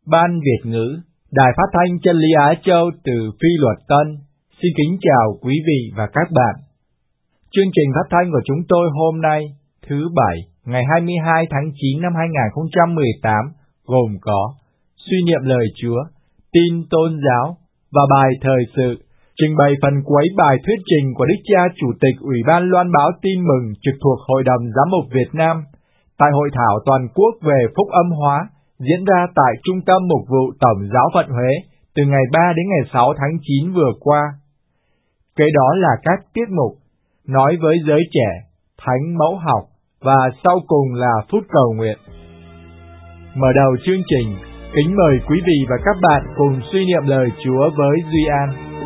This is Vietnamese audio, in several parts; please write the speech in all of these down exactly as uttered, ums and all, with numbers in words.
Ban Việt ngữ, Đài Phát thanh Chân lý Á Châu từ Phi Luật Tân, xin kính chào quý vị và các bạn. Chương trình phát thanh của chúng tôi hôm nay, thứ Bảy, ngày hai mươi hai tháng chín năm hai nghìn không trăm mười tám, gồm có suy niệm lời Chúa, tin tôn giáo và bài thời sự, trình bày phần cuối bài thuyết trình của Đức cha Chủ tịch Ủy ban Loan báo Tin mừng trực thuộc Hội đồng Giám mục Việt Nam tại Hội thảo toàn quốc về Phúc âm hóa diễn ra tại Trung tâm Mục vụ Tổng giáo phận Huế từ ngày ba đến ngày sáu tháng chín vừa qua. Kế đó là các tiết mục nói với giới trẻ, thánh mẫu học và sau cùng là phút cầu nguyện. Mở đầu chương trình, kính mời quý vị và các bạn cùng suy niệm lời Chúa với Duy An.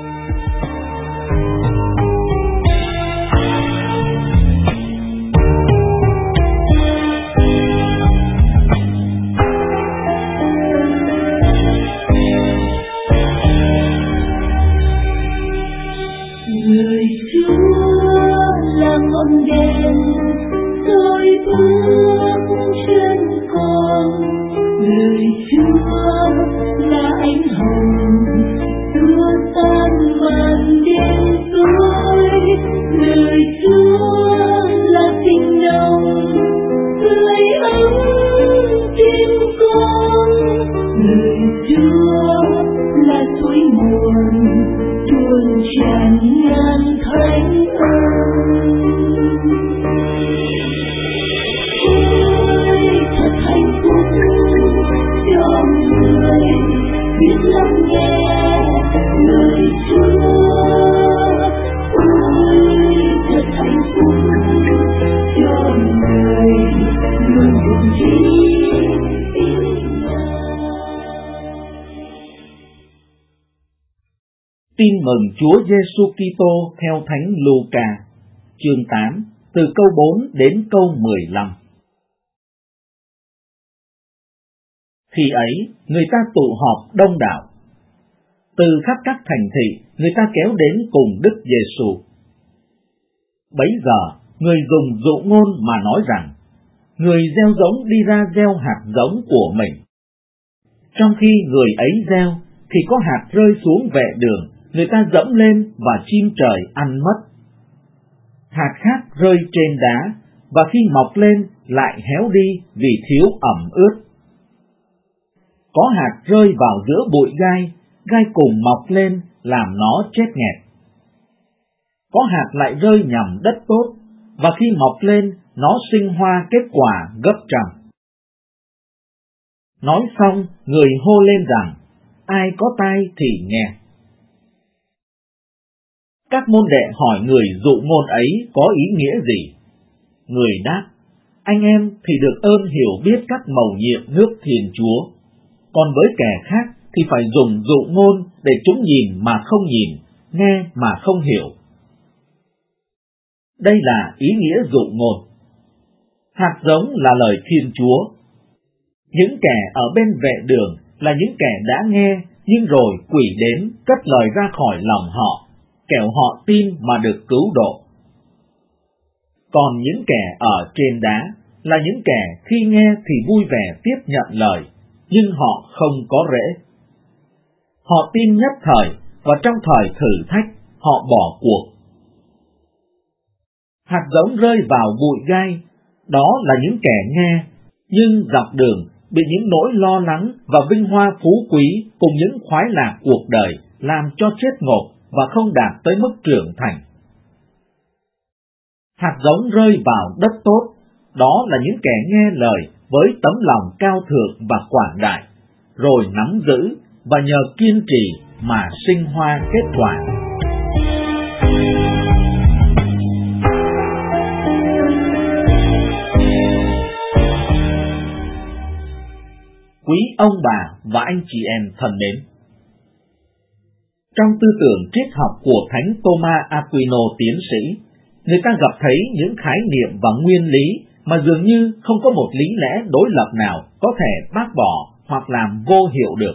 Tin mừng Chúa Giêsu Kitô theo Thánh Luca, chương tám, từ câu bốn đến câu mười lăm. Khi ấy, người ta tụ họp đông đảo. Từ khắp các thành thị, người ta kéo đến cùng Đức Giêsu. Bấy giờ, người dùng dụ ngôn mà nói rằng, người gieo giống đi ra gieo hạt giống của mình. Trong khi người ấy gieo, thì có hạt rơi xuống vệ đường, người ta dẫm lên và chim trời ăn mất. Hạt khác rơi trên đá, và khi mọc lên lại héo đi vì thiếu ẩm ướt. Có hạt rơi vào giữa bụi gai, gai cùng mọc lên làm nó chết nghẹt. Có hạt lại rơi nhằm đất tốt, và khi mọc lên nó sinh hoa kết quả gấp trăm. Nói xong, người hô lên rằng, ai có tai thì nghe. Các môn đệ hỏi người dụ ngôn ấy có ý nghĩa gì? Người đáp, anh em thì được ơn hiểu biết các mầu nhiệm nước Thiên Chúa, còn với kẻ khác thì phải dùng dụ ngôn để chúng nhìn mà không nhìn, nghe mà không hiểu. Đây là ý nghĩa dụ ngôn. Hạt giống là lời Thiên Chúa. Những kẻ ở bên vệ đường là những kẻ đã nghe, nhưng rồi quỷ đến cất lời ra khỏi lòng họ, kẻo họ tin mà được cứu độ. Còn những kẻ ở trên đá là những kẻ khi nghe thì vui vẻ tiếp nhận lời, nhưng họ không có rễ. Họ tin nhất thời, và trong thời thử thách, họ bỏ cuộc. Hạt giống rơi vào bụi gai, đó là những kẻ nghe, nhưng dọc đường bị những nỗi lo lắng và vinh hoa phú quý cùng những khoái lạc cuộc đời làm cho chết ngộp và không đạt tới mức trưởng thành. Hạt giống rơi vào đất tốt, đó là những kẻ nghe lời với tấm lòng cao thượng và quảng đại, rồi nắm giữ và nhờ kiên trì mà sinh hoa kết quả. Quý ông bà và anh chị em thân mến, trong tư tưởng triết học của Thánh Thomas Aquino tiến sĩ, người ta gặp thấy những khái niệm và nguyên lý mà dường như không có một lý lẽ đối lập nào có thể bác bỏ hoặc làm vô hiệu được.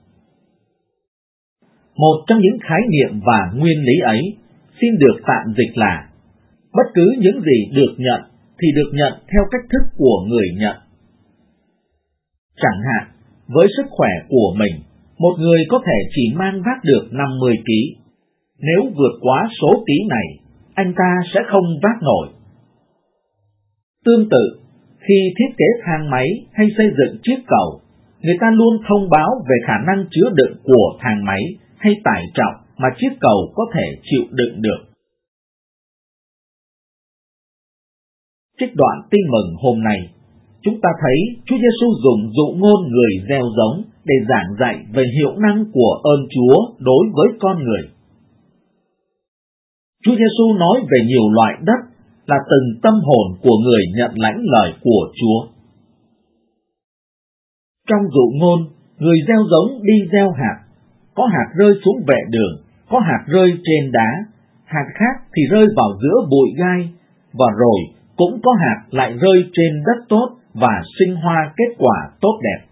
Một trong những khái niệm và nguyên lý ấy xin được tạm dịch là bất cứ những gì được nhận thì được nhận theo cách thức của người nhận. Chẳng hạn, Với sức khỏe của mình, một người có thể chỉ mang vác được năm mươi ki lô gam. Nếu vượt quá số ký này, anh ta sẽ không vác nổi. Tương tự, khi thiết kế thang máy hay xây dựng chiếc cầu, người ta luôn thông báo về khả năng chứa đựng của thang máy hay tải trọng mà chiếc cầu có thể chịu đựng được. Trích đoạn tin mừng hôm nay, chúng ta thấy Chúa Giêsu dùng dụ ngôn người gieo giống để giảng dạy về hiệu năng của ơn Chúa đối với con người. Chúa Giêsu nói về nhiều loại đất là từng tâm hồn của người nhận lãnh lời của Chúa. Trong dụ ngôn, người gieo giống đi gieo hạt, có hạt rơi xuống vệ đường, có hạt rơi trên đá, hạt khác thì rơi vào giữa bụi gai, và rồi cũng có hạt lại rơi trên đất tốt và sinh hoa kết quả tốt đẹp.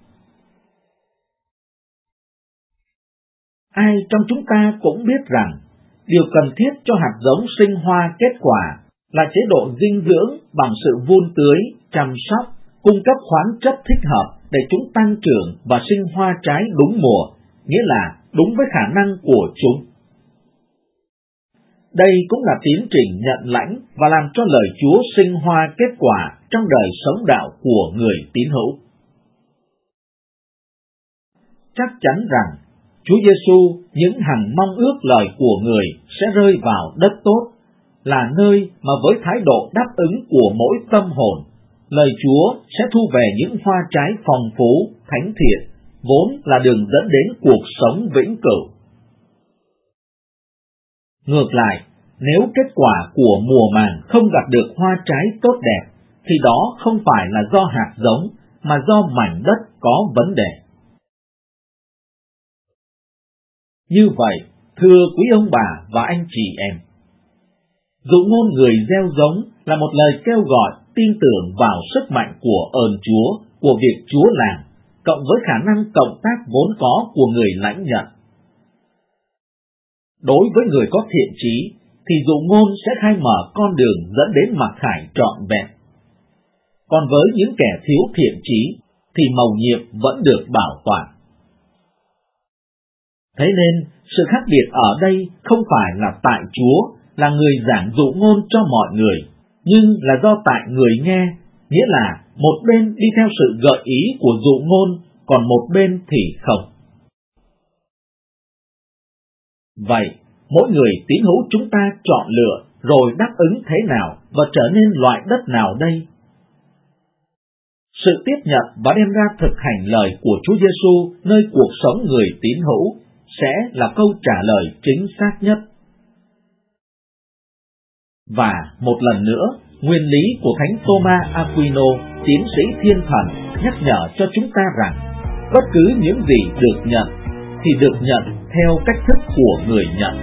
Ai trong chúng ta cũng biết rằng, điều cần thiết cho hạt giống sinh hoa kết quả là chế độ dinh dưỡng bằng sự vun tưới, chăm sóc, cung cấp khoáng chất thích hợp để chúng tăng trưởng và sinh hoa trái đúng mùa, nghĩa là đúng với khả năng của chúng. Đây cũng là tiến trình nhận lãnh và làm cho lời Chúa sinh hoa kết quả trong đời sống đạo của người tín hữu. Chắc chắn rằng, Chúa Giêsu những hằng mong ước lời của người sẽ rơi vào đất tốt, là nơi mà với thái độ đáp ứng của mỗi tâm hồn, lời Chúa sẽ thu về những hoa trái phong phú, thánh thiện, vốn là đường dẫn đến cuộc sống vĩnh cửu. Ngược lại, nếu kết quả của mùa màng không gặt được hoa trái tốt đẹp, thì đó không phải là do hạt giống, mà do mảnh đất có vấn đề. Như vậy, thưa quý ông bà và anh chị em, dụ ngôn người gieo giống là một lời kêu gọi tin tưởng vào sức mạnh của ơn Chúa, của việc Chúa làm, cộng với khả năng cộng tác vốn có của người lãnh nhận. Đối với người có thiện chí, thì dụ ngôn sẽ khai mở con đường dẫn đến mặc khải trọn vẹn. Còn với những kẻ thiếu thiện chí, thì mầu nhiệm vẫn được bảo quản. Thế nên, sự khác biệt ở đây không phải là tại Chúa, là người giảng dụ ngôn cho mọi người, nhưng là do tại người nghe, nghĩa là một bên đi theo sự gợi ý của dụ ngôn, còn một bên thì không. Vậy, mỗi người tín hữu chúng ta chọn lựa rồi đáp ứng thế nào và trở nên loại đất nào đây? Sự tiếp nhận và đem ra thực hành lời của Chúa Giêsu nơi cuộc sống người tín hữu sẽ là câu trả lời chính xác nhất. Và một lần nữa, nguyên lý của Thánh Thomas Aquino, tiến sĩ thiên thần, nhắc nhở cho chúng ta rằng, bất cứ những gì được nhận, thì được nhận theo cách thức của người nhận.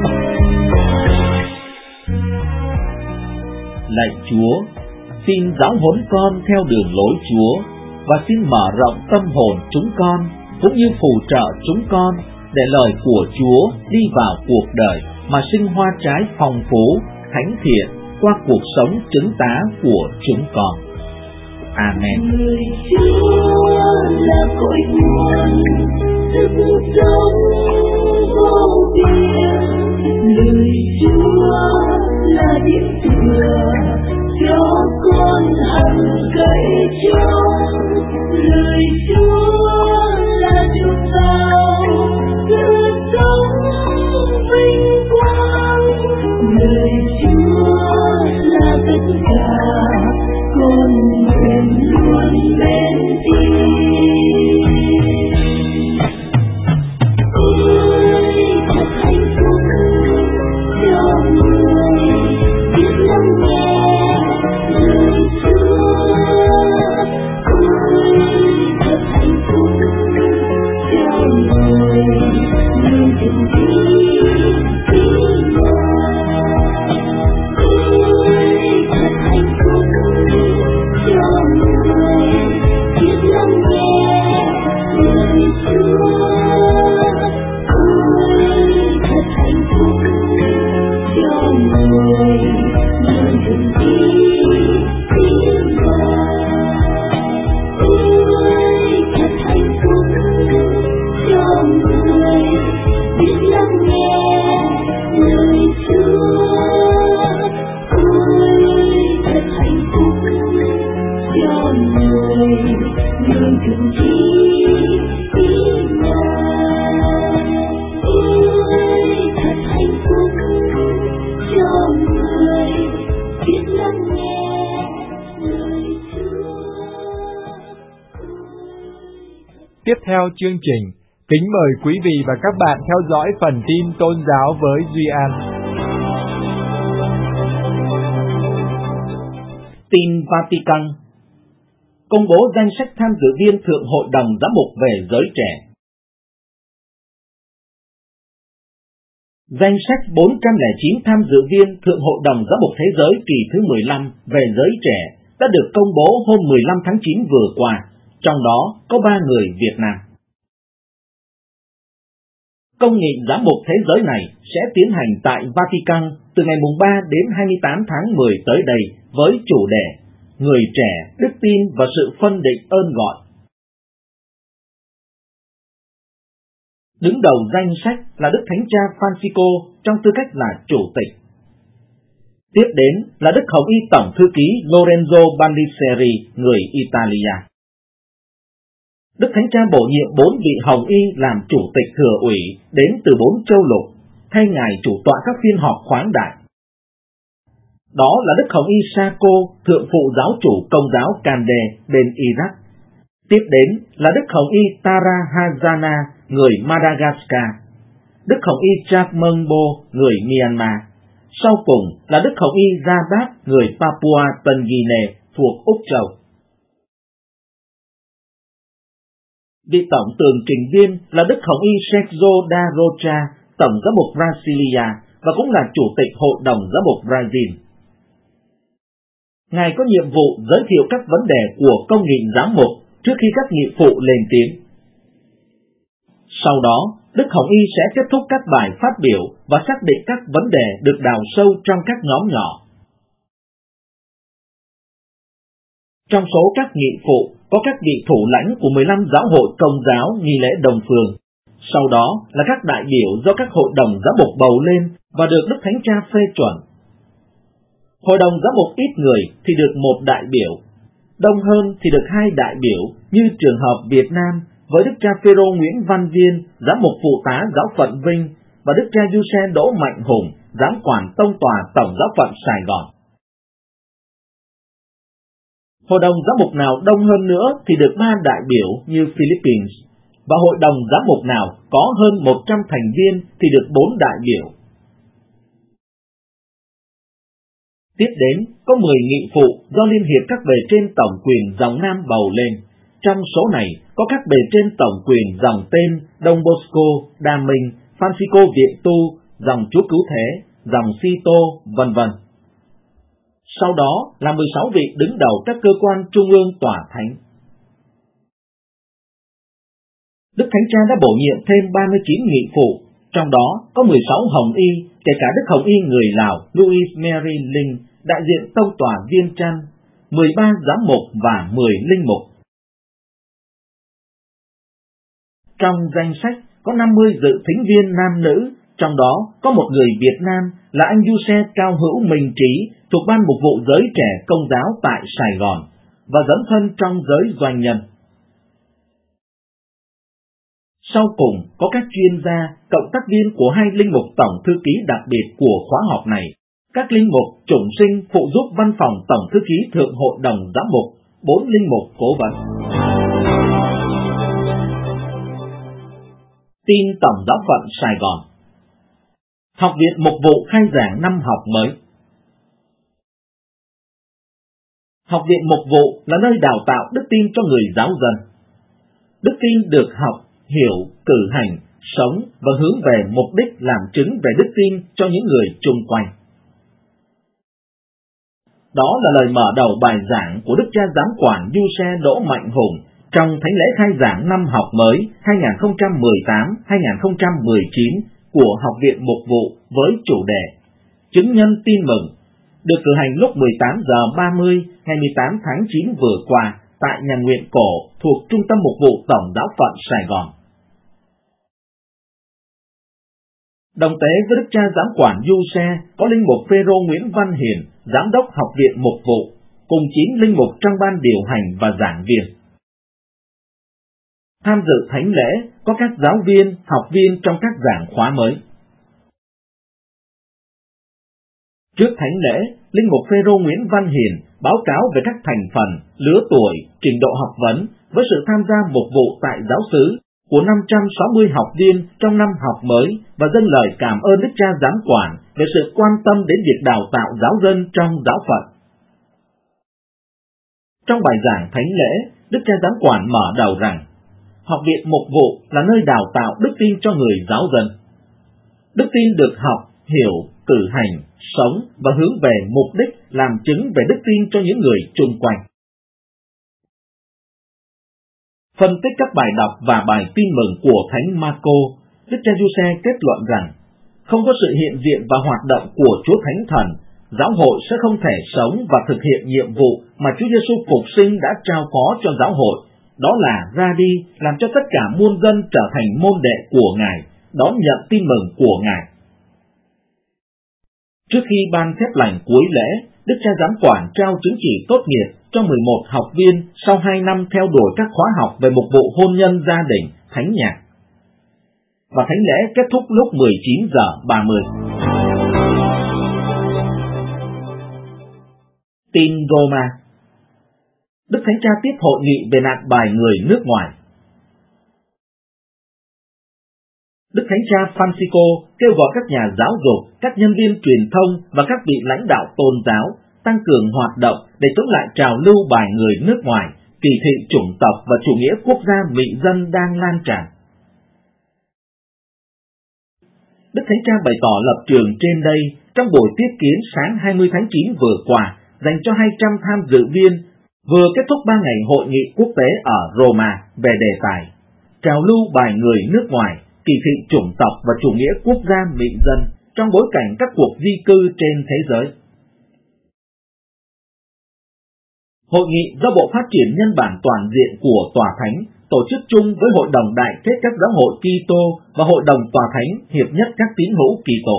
Lạy Chúa, xin giáo huấn con theo đường lối Chúa, và xin mở rộng tâm hồn chúng con, cũng như phù trợ chúng con, để lời của Chúa đi vào cuộc đời mà sinh hoa trái phong phú, thánh thiện qua cuộc sống chứng tá của chúng con. Amen. Người Chúa là cội nguồn sức sống vô biên, lời Chúa là điểm tựa cho con hằng cậy trông, lời Chúa là chuộc vào sự sống vinh quang, lời Chúa là tất cả con nguyện luôn bên Chi. theo chương trình. Kính mời quý vị và các bạn theo dõi phần tin tôn giáo với Duy An. Tin Vatican. Công bố danh sách tham dự viên Thượng Hội đồng Giám mục về giới trẻ. Danh sách bốn trăm lẻ chín tham dự viên Thượng Hội đồng Giám mục Thế giới kỳ thứ mười lăm về giới trẻ đã được công bố hôm mười lăm tháng chín vừa qua, trong đó có ba người Việt Nam. Công nghị Giám mục Thế giới này sẽ tiến hành tại Vatican từ ngày ba đến hai mươi tám tháng mười tới đây với chủ đề Người trẻ, đức tin và sự phân định ơn gọi. Đứng đầu danh sách là Đức Thánh Cha Francisco trong tư cách là chủ tịch. Tiếp đến là Đức Hồng Y Tổng Thư ký Lorenzo Baldisseri, người Italia. Đức Thánh Cha bổ nhiệm bốn vị Hồng Y làm chủ tịch thừa ủy đến từ bốn châu lục, thay Ngài chủ tọa các phiên họp khoáng đại. Đó là Đức Hồng Y Sako, thượng phụ giáo chủ Công giáo Kande bên Iraq. Tiếp đến là Đức Hồng Y Tara Hazana, người Madagascar. Đức Hồng Y Chakmengbo, người Myanmar. Sau cùng là Đức Hồng Y Jabat, người Papua Tân Guinea thuộc Úc Châu. Vị tổng tường trình viên là Đức Hồng Y Sergio da Rocha, tổng giám mục Brasilia và cũng là chủ tịch Hội đồng Giám mục Brazil. Ngài có nhiệm vụ giới thiệu các vấn đề của công nghị giám mục trước khi các nghị phụ lên tiếng. Sau đó, Đức Hồng Y sẽ kết thúc các bài phát biểu và xác định các vấn đề được đào sâu trong các nhóm nhỏ. Trong số các nghị phụ có các vị thủ lãnh của mười lăm giáo hội Công giáo nghi lễ đồng phương. Sau đó là các đại biểu do các hội đồng giám mục bầu lên và được Đức Thánh Cha phê chuẩn. Hội đồng giám mục ít người thì được một đại biểu, đông hơn thì được hai đại biểu, như trường hợp Việt Nam với Đức cha Phêrô Nguyễn Văn Viên, giám mục phụ tá giáo phận Vinh và Đức cha Giuse Đỗ Mạnh Hùng, giám quản tông tòa tổng giáo phận Sài Gòn. Hội đồng giám mục nào đông hơn nữa thì được ba đại biểu như Philippines, và hội đồng giám mục nào có hơn một trăm thành viên thì được bốn đại biểu. Tiếp đến có mười nghị phụ do Liên hiệp các bề trên tổng quyền dòng Nam bầu lên. Trong số này có các bề trên tổng quyền dòng tên Đông Bosco, Đa Minh, Francisco Viện Tu, dòng Chúa Cứu Thế, dòng Sito, vân vân. Sau đó là mười sáu vị đứng đầu các cơ quan trung ương tòa thánh. Đức Thánh Cha đã bổ nhiệm thêm ba mươi chín nghị phụ, trong đó có mười sáu Hồng Y, kể cả Đức Hồng Y người Lào Louis Mary Linh, đại diện tông tòa Viên Chăn, mười ba giám mục và mười linh mục. Trong danh sách có năm mươi dự thính viên nam nữ, trong đó có một người Việt Nam là anh Giuse Cao Hữu Minh Trí thuộc Ban Mục vụ Giới Trẻ Công giáo tại Sài Gòn và dấn thân trong giới doanh nhân. Sau cùng có các chuyên gia, cộng tác viên của hai linh mục tổng thư ký đặc biệt của khóa họp này, các linh mục chủng sinh phụ giúp văn phòng tổng thư ký Thượng Hội đồng Giám mục, bốn linh mục cố vấn. Tin Tổng giáo phận Sài Gòn. Học viện Mục vụ khai giảng năm học mới. Học viện Mục vụ là nơi đào tạo đức tin cho người giáo dân. Đức tin được học, hiểu, cử hành, sống và hướng về mục đích làm chứng về đức tin cho những người chung quanh. Đó là lời mở đầu bài giảng của Đức cha Giám quản Giuse Đỗ Mạnh Hùng trong thánh lễ khai giảng năm học mới hai nghìn không trăm mười tám hai nghìn không trăm mười chín của Học viện Mục vụ với chủ đề Chứng nhân tin mừng, được cử hành lúc mười tám giờ ba mươi ngày mười tám tháng chín vừa qua tại nhà nguyện cổ thuộc Trung tâm Mục vụ Tổng giáo phận Sài Gòn. Đồng tế với Đức cha Giám quản Giuse có linh mục Phêrô Nguyễn Văn Hiền, giám đốc Học viện Mục vụ, cùng chín linh mục trong ban điều hành và giảng viên. Tham dự thánh lễ có các giáo viên, học viên trong các giảng khóa mới. Trước thánh lễ, linh mục Phêrô Nguyễn Văn Hiền báo cáo về các thành phần, lứa tuổi, trình độ học vấn với sự tham gia mục vụ tại giáo xứ của năm trăm sáu mươi học viên trong năm học mới và dâng lời cảm ơn Đức Cha Giám quản về sự quan tâm đến việc đào tạo giáo dân trong giáo phận. Trong bài giảng thánh lễ, Đức Cha Giám quản mở đầu rằng, học viện mục vụ là nơi đào tạo đức tin cho người giáo dân. Đức tin được học, hiểu, cử hành, sống và hướng về mục đích làm chứng về đức tin cho những người chung quanh. Phân tích các bài đọc và bài tin mừng của Thánh Marco, Đức cha Giuse kết luận rằng, không có sự hiện diện và hoạt động của Chúa Thánh Thần, giáo hội sẽ không thể sống và thực hiện nhiệm vụ mà Chúa Giêsu phục sinh đã trao phó cho giáo hội, đó là ra đi làm cho tất cả muôn dân trở thành môn đệ của Ngài, đón nhận tin mừng của Ngài. Trước khi ban phép lành cuối lễ, Đức cha Giám quản trao chứng chỉ tốt nghiệp cho mười một học viên sau hai năm theo đuổi các khóa học về mục vụ hôn nhân gia đình, thánh nhạc. Và thánh lễ kết thúc lúc mười chín giờ ba mươi. Tin Roma. Đức Thánh Cha tiếp hội nghị về nạn bài người nước ngoài. Đức Thánh Cha Francisco kêu gọi các nhà giáo dục, các nhân viên truyền thông và các vị lãnh đạo tôn giáo tăng cường hoạt động để chống lại trào lưu bài người nước ngoài, kỳ thị chủng tộc và chủ nghĩa quốc gia mị dân đang lan tràn. Đức Thánh Cha bày tỏ lập trường trên đây trong buổi tiếp kiến sáng hai mươi tháng chín vừa qua dành cho hai trăm tham dự viên vừa kết thúc ba ngày hội nghị quốc tế ở Roma về đề tài trào lưu bài người nước ngoài, kỳ thị chủng tộc và chủ nghĩa quốc gia mị dân trong bối cảnh các cuộc di cư trên thế giới. Hội nghị do Bộ Phát triển Nhân bản Toàn diện của Tòa Thánh tổ chức chung với Hội đồng Đại kết các giáo hội Kitô và Hội đồng Tòa Thánh hiệp nhất các tín hữu Kitô.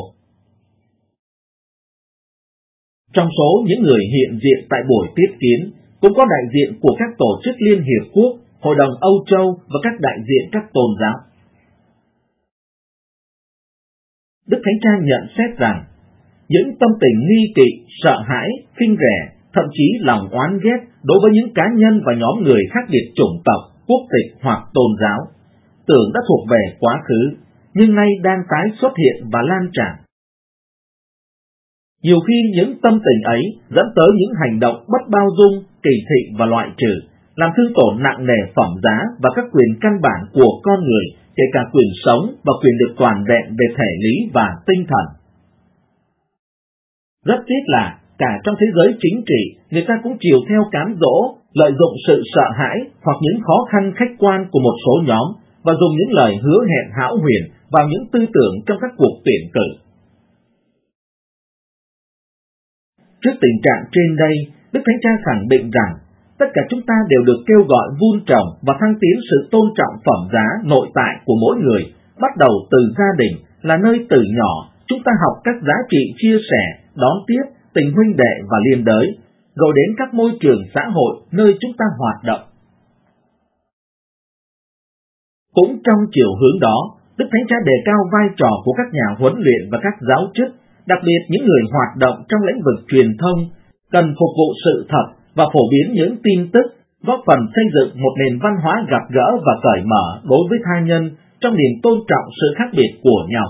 Trong số những người hiện diện tại buổi tiếp kiến cũng có đại diện của các tổ chức Liên Hiệp Quốc, Hội đồng Âu Châu và các đại diện các tôn giáo. Đức Thánh Cha nhận xét rằng, những tâm tình nghi kỵ, sợ hãi, khinh rẻ, thậm chí lòng oán ghét đối với những cá nhân và nhóm người khác biệt chủng tộc, quốc tịch hoặc tôn giáo, tưởng đã thuộc về quá khứ, nhưng nay đang tái xuất hiện và lan tràn. Nhiều khi những tâm tình ấy dẫn tới những hành động bất bao dung, kỳ thị và loại trừ, làm thương tổn nặng nề phẩm giá và các quyền căn bản của con người, kể cả quyền sống và quyền được toàn vẹn về thể lý và tinh thần. Rất tiếc là cả trong thế giới chính trị, người ta cũng chiều theo cám dỗ, lợi dụng sự sợ hãi hoặc những khó khăn khách quan của một số nhóm và dùng những lời hứa hẹn hão huyền vào những tư tưởng trong các cuộc tuyển cử. Trước tình trạng trên đây, Đức Thánh Cha khẳng định rằng tất cả chúng ta đều được kêu gọi vun trồng và thăng tiến sự tôn trọng phẩm giá nội tại của mỗi người, bắt đầu từ gia đình, là nơi từ nhỏ chúng ta học các giá trị chia sẻ, đón tiếp, tình huynh đệ và liên đới, rồi đến các môi trường xã hội nơi chúng ta hoạt động. Cũng trong chiều hướng đó, Đức Thánh Cha đề cao vai trò của các nhà huấn luyện và các giáo chức, đặc biệt những người hoạt động trong lĩnh vực truyền thông, cần phục vụ sự thật và phổ biến những tin tức, góp phần xây dựng một nền văn hóa gặp gỡ và cởi mở đối với tha nhân trong niềm tôn trọng sự khác biệt của nhau.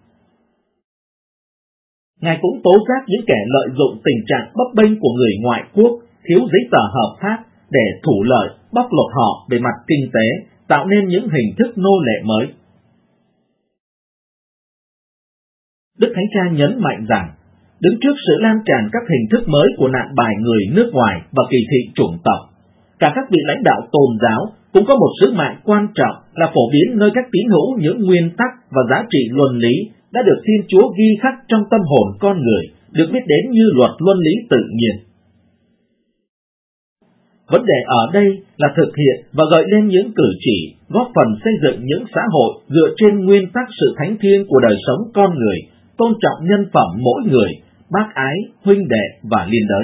Ngài cũng tố giác những kẻ lợi dụng tình trạng bấp bênh của người ngoại quốc, thiếu giấy tờ hợp pháp để thủ lợi, bóc lột họ về mặt kinh tế, tạo nên những hình thức nô lệ mới. Đức Thánh Cha nhấn mạnh rằng, đứng trước sự lan tràn các hình thức mới của nạn bài người nước ngoài và kỳ thị chủng tộc, cả các vị lãnh đạo tôn giáo cũng có một sứ mạng quan trọng là phổ biến nơi các tín hữu những nguyên tắc và giá trị luân lý đã được Thiên Chúa ghi khắc trong tâm hồn con người, được biết đến như luật luân lý tự nhiên. Vấn đề ở đây là thực hiện và gợi lên những cử chỉ, góp phần xây dựng những xã hội dựa trên nguyên tắc sự thánh thiêng của đời sống con người, tôn trọng nhân phẩm mỗi người, bác ái, huynh đệ và liên đới.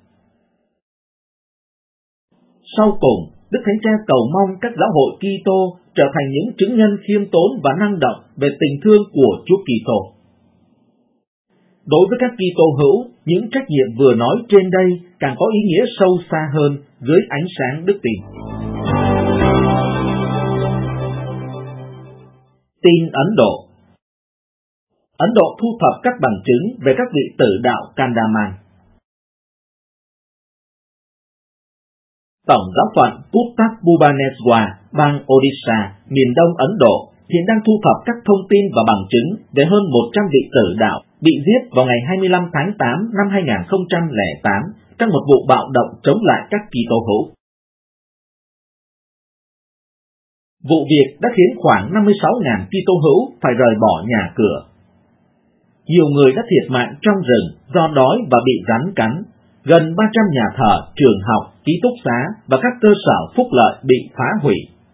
Sau cùng, Đức Thánh Cha cầu mong các giáo hội Kitô trở thành những chứng nhân khiêm tốn và năng động về tình thương của Chúa Kitô. Đối với các Kitô hữu, những trách nhiệm vừa nói trên đây càng có ý nghĩa sâu xa hơn dưới ánh sáng đức tin. Tin Ấn Độ. Ấn Độ thu thập các bằng chứng về các vị tử đạo Kandaman. Tổng giáo phận Puttak Bhubaneswar, bang Odisha, miền đông Ấn Độ, hiện đang thu thập các thông tin và bằng chứng về hơn một trăm vị tử đạo bị giết vào ngày hai mươi lăm tháng tám năm hai nghìn không trăm lẻ tám trong một vụ bạo động chống lại các Kitô hữu. Vụ việc đã khiến khoảng năm mươi sáu nghìn Kitô hữu phải rời bỏ nhà cửa. Nhiều người đã thiệt mạng trong rừng do đói và bị rắn cắn. Gần ba trăm nhà thờ, trường học, ký túc xá và các cơ sở phúc lợi bị phá hủy.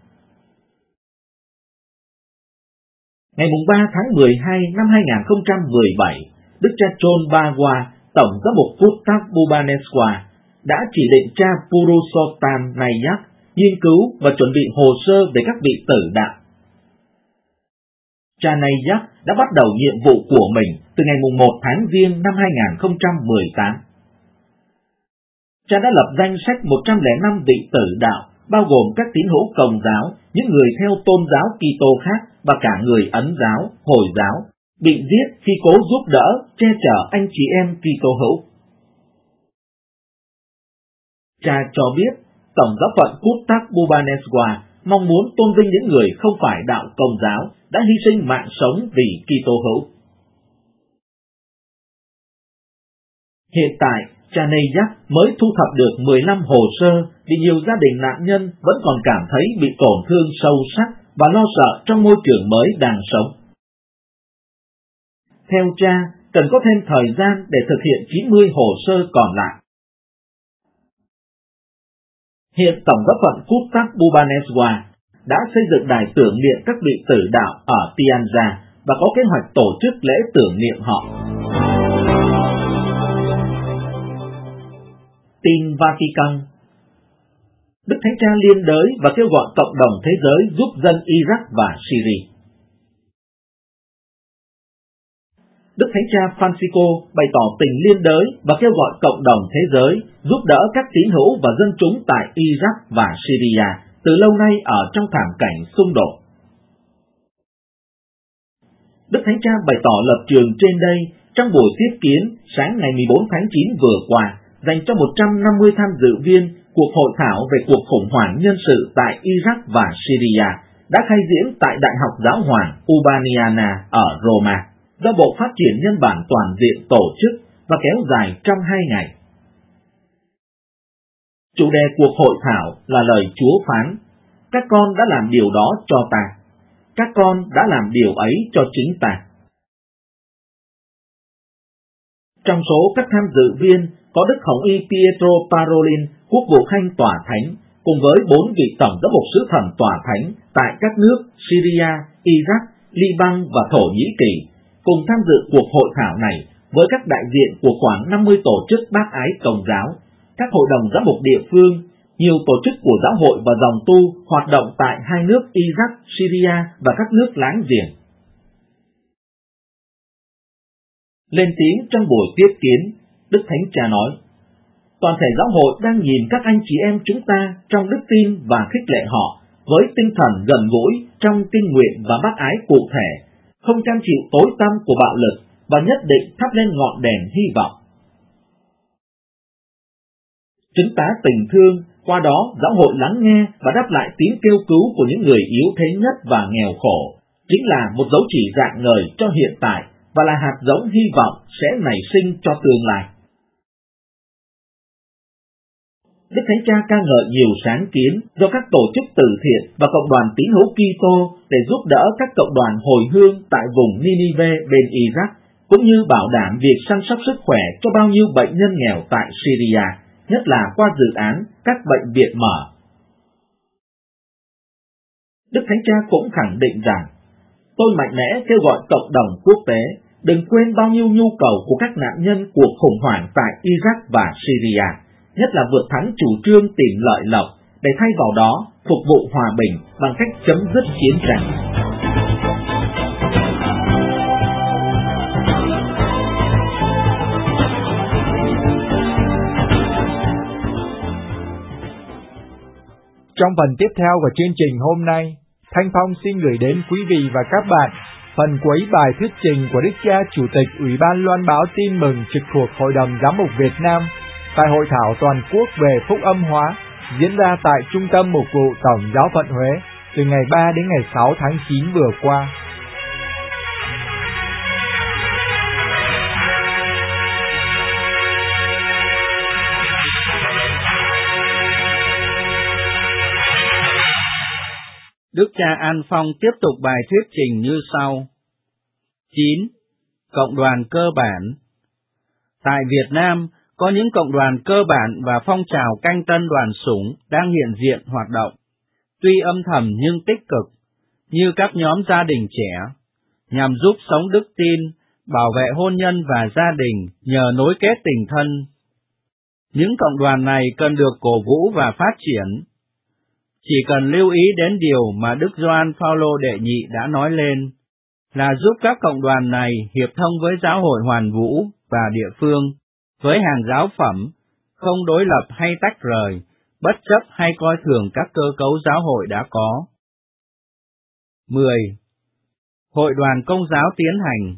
Ngày ba tháng mười hai năm hai nghìn không trăm mười bảy, Đức cha John Bagua, Tổng giám mục Puttak Bhubaneswar, đã chỉ định cha Purushottam Nayak nghiên cứu và chuẩn bị hồ sơ về các vị tử đạo. Cha Nayak đã bắt đầu nhiệm vụ của mình từ ngày một tháng Giêng năm hai nghìn không trăm mười tám. Cha đã lập danh sách một trăm lẻ năm vị tử đạo, bao gồm các tín hữu Công giáo, những người theo tôn giáo Kitô khác và cả người Ấn giáo, Hồi giáo, bị giết khi cố giúp đỡ, che chở anh chị em Kitô hữu. Cha cho biết, Tổng giáo phận Puttak Bhubaneswar mong muốn tôn vinh những người không phải đạo Công giáo đã hy sinh mạng sống vì Kitô hữu. Hiện tại, cha Nayak mới thu thập được mười lăm hồ sơ vì nhiều gia đình nạn nhân vẫn còn cảm thấy bị tổn thương sâu sắc và lo sợ trong môi trường mới đang sống. Theo cha, cần có thêm thời gian để thực hiện chín mươi hồ sơ còn lại. Hiện Tổng giáo phận Puttak Bhubaneswar đã xây dựng đài tưởng niệm các vị tử đạo ở Tianza và có kế hoạch tổ chức lễ tưởng niệm họ. Tin Vatican. Đức Thánh Cha liên đới và kêu gọi cộng đồng thế giới giúp dân Iraq và Syria. Đức Thánh Cha Francisco bày tỏ tình liên đới và kêu gọi cộng đồng thế giới giúp đỡ các tín hữu và dân chúng tại Iraq và Syria từ lâu nay ở trong thảm cảnh xung đột. Đức Thánh Cha bày tỏ lập trường trên đây trong buổi tiếp kiến sáng ngày mười bốn tháng chín vừa qua dành cho một trăm năm mươi tham dự viên cuộc hội thảo về cuộc khủng hoảng nhân sự tại Iraq và Syria đã khai diễn tại Đại học Giáo hoàng Urbaniana ở Roma, do Bộ Phát triển Nhân bản Toàn diện tổ chức và kéo dài trong hai ngày. Chủ đề cuộc hội thảo là lời Chúa phán: các con đã làm điều đó cho ta, các con đã làm điều ấy cho chính ta. Trong số các tham dự viên có Đức Hồng y Pietro Parolin, quốc vụ khanh tòa thánh, cùng với bốn vị tổng giám mục sứ thần tòa thánh tại các nước Syria, Iraq, Liban và Thổ Nhĩ Kỳ, cùng tham dự cuộc hội thảo này với các đại diện của khoảng năm mươi tổ chức bác ái Công giáo, các hội đồng giám mục địa phương, nhiều tổ chức của giáo hội và dòng tu hoạt động tại hai nước Iraq, Syria và các nước láng giềng. Lên tiếng trong buổi tiếp kiến, Đức Thánh Cha nói: toàn thể giáo hội đang nhìn các anh chị em chúng ta trong đức tin và khích lệ họ với tinh thần gần gũi trong kinh nguyện và bác ái cụ thể, không cam chịu tối tăm của bạo lực và nhất định thắp lên ngọn đèn hy vọng. Chứng tá tình thương, qua đó giáo hội lắng nghe và đáp lại tiếng kêu cứu của những người yếu thế nhất và nghèo khổ, chính là một dấu chỉ rạng ngời cho hiện tại và là hạt giống hy vọng sẽ nảy sinh cho tương lai. Đức Thánh Cha ca ngợi nhiều sáng kiến do các tổ chức từ thiện và cộng đoàn tín hữu Kitô để giúp đỡ các cộng đoàn hồi hương tại vùng Ninive bên Iraq, cũng như bảo đảm việc săn sóc sức khỏe cho bao nhiêu bệnh nhân nghèo tại Syria, nhất là qua dự án các bệnh viện mở. Đức Thánh Cha cũng khẳng định rằng, tôi mạnh mẽ kêu gọi cộng đồng quốc tế đừng quên bao nhiêu nhu cầu của các nạn nhân cuộc khủng hoảng tại Iraq và Syria, nhất là vượt thắng chủ trương tìm lợi lộc để thay vào đó phục vụ hòa bình bằng cách chấm dứt chiến tranh. Trong phần tiếp theo của chương trình hôm nay, Thanh Phong xin gửi đến quý vị và các bạn phần cuối bài thuyết trình của Đức cha Chủ tịch Ủy ban Loan báo Tin mừng trực thuộc Hội đồng Giám mục Việt Nam tại Hội thảo toàn quốc về phúc âm hóa diễn ra tại Trung tâm Mục vụ Tổng giáo phận Huế từ ngày ba đến ngày sáu tháng chín vừa qua. Đức cha An Phong tiếp tục bài thuyết trình như sau. chín. Cộng đoàn cơ bản. Tại Việt Nam, có những cộng đoàn cơ bản và phong trào canh tân đoàn sủng đang hiện diện hoạt động, tuy âm thầm nhưng tích cực, như các nhóm gia đình trẻ, nhằm giúp sống đức tin, bảo vệ hôn nhân và gia đình nhờ nối kết tình thân. Những cộng đoàn này cần được cổ vũ và phát triển. Chỉ cần lưu ý đến điều mà Đức Gioan Phaolô đệ nhị đã nói lên, là giúp các cộng đoàn này hiệp thông với giáo hội hoàn vũ và địa phương, với hàng giáo phẩm, không đối lập hay tách rời, bất chấp hay coi thường các cơ cấu giáo hội đã có. mười. Hội đoàn Công giáo tiến hành.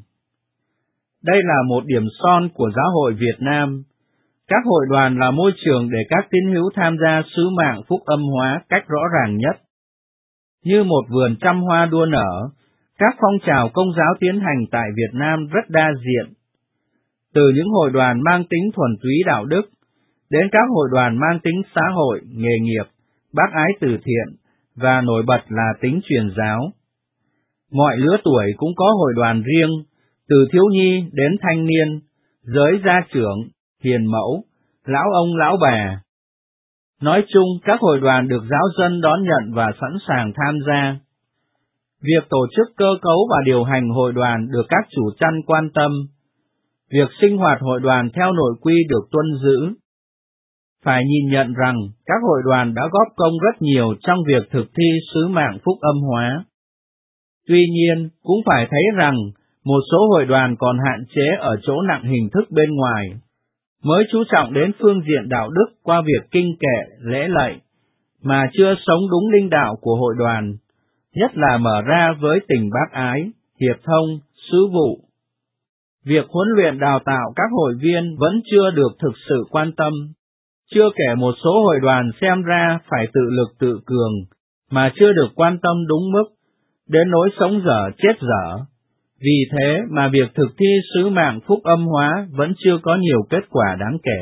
Đây là một điểm son của giáo hội Việt Nam. Các hội đoàn là môi trường để các tín hữu tham gia sứ mạng phúc âm hóa cách rõ ràng nhất. Như một vườn trăm hoa đua nở, các phong trào công giáo tiến hành tại Việt Nam rất đa diện. Từ những hội đoàn mang tính thuần túy đạo đức, đến các hội đoàn mang tính xã hội, nghề nghiệp, bác ái từ thiện, và nổi bật là tính truyền giáo. Mọi lứa tuổi cũng có hội đoàn riêng, từ thiếu nhi đến thanh niên, giới gia trưởng, hiền mẫu, lão ông lão bà. Nói chung, các hội đoàn được giáo dân đón nhận và sẵn sàng tham gia. Việc tổ chức cơ cấu và điều hành hội đoàn được các chủ chăn quan tâm. Việc sinh hoạt hội đoàn theo nội quy được tuân giữ. Phải nhìn nhận rằng các hội đoàn đã góp công rất nhiều trong việc thực thi sứ mạng phúc âm hóa. Tuy nhiên, cũng phải thấy rằng một số hội đoàn còn hạn chế ở chỗ nặng hình thức bên ngoài, mới chú trọng đến phương diện đạo đức qua việc kinh kệ, lễ lạy, mà chưa sống đúng linh đạo của hội đoàn, nhất là mở ra với tình bác ái, hiệp thông, sứ vụ. Việc huấn luyện đào tạo các hội viên vẫn chưa được thực sự quan tâm, chưa kể một số hội đoàn xem ra phải tự lực tự cường, mà chưa được quan tâm đúng mức, đến nỗi sống dở chết dở. Vì thế mà việc thực thi sứ mạng phúc âm hóa vẫn chưa có nhiều kết quả đáng kể.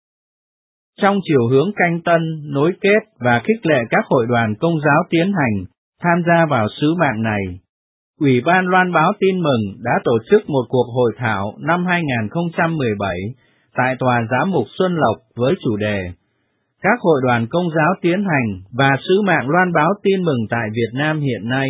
Trong chiều hướng canh tân, nối kết và khích lệ các hội đoàn công giáo tiến hành tham gia vào sứ mạng này, Ủy ban Loan báo Tin mừng đã tổ chức một cuộc hội thảo năm hai không một bảy tại Tòa Giám mục Xuân Lộc với chủ đề Các hội đoàn công giáo tiến hành và sứ mạng loan báo tin mừng tại Việt Nam hiện nay.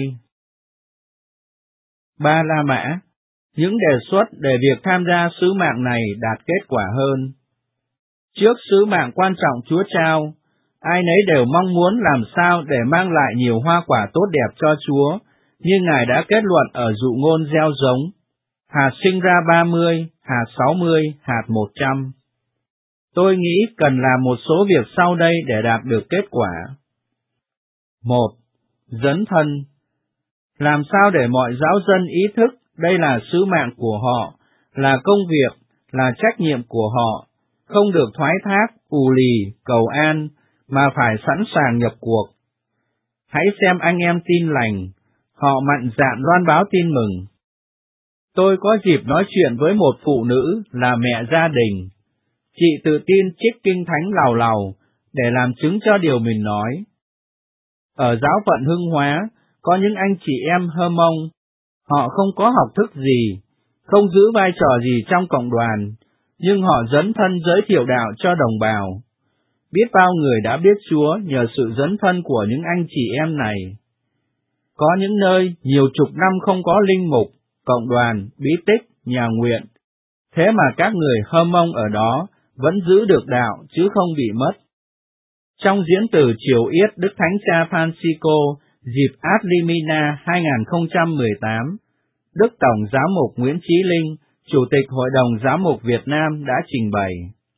Ba La Mã, những đề xuất để việc tham gia sứ mạng này đạt kết quả hơn. Trước sứ mạng quan trọng Chúa trao, ai nấy đều mong muốn làm sao để mang lại nhiều hoa quả tốt đẹp cho Chúa, như Ngài đã kết luận ở dụ ngôn gieo giống, hạt sinh ra ba mươi, hạt sáu mươi, hạt một trăm. Tôi nghĩ cần làm một số việc sau đây để đạt được kết quả. Một. Dấn thân. Làm sao để mọi giáo dân ý thức đây là sứ mạng của họ, là công việc, là trách nhiệm của họ, không được thoái thác, ù lì, cầu an, mà phải sẵn sàng nhập cuộc. Hãy xem anh em Tin Lành, họ mạnh dạn loan báo tin mừng. Tôi có dịp nói chuyện với một phụ nữ là mẹ gia đình. Chị tự tin trích kinh thánh lào lào để làm chứng cho điều mình nói. Ở giáo phận Hưng Hóa, có những anh chị em Hơ Mông, họ không có học thức gì, không giữ vai trò gì trong cộng đoàn, nhưng họ dấn thân giới thiệu đạo cho đồng bào. Biết bao người đã biết Chúa nhờ sự dấn thân của những anh chị em này. Có những nơi nhiều chục năm không có linh mục, cộng đoàn, bí tích, nhà nguyện, thế mà các người Hơ Mông ở đó vẫn giữ được đạo chứ không bị mất. Trong diễn từ Triều Yết Đức Thánh Cha Francisco dịp Adlimina hai không một tám, Đức Tổng Giám mục Nguyễn Chí Linh, Chủ tịch Hội đồng Giám mục Việt Nam đã trình bày: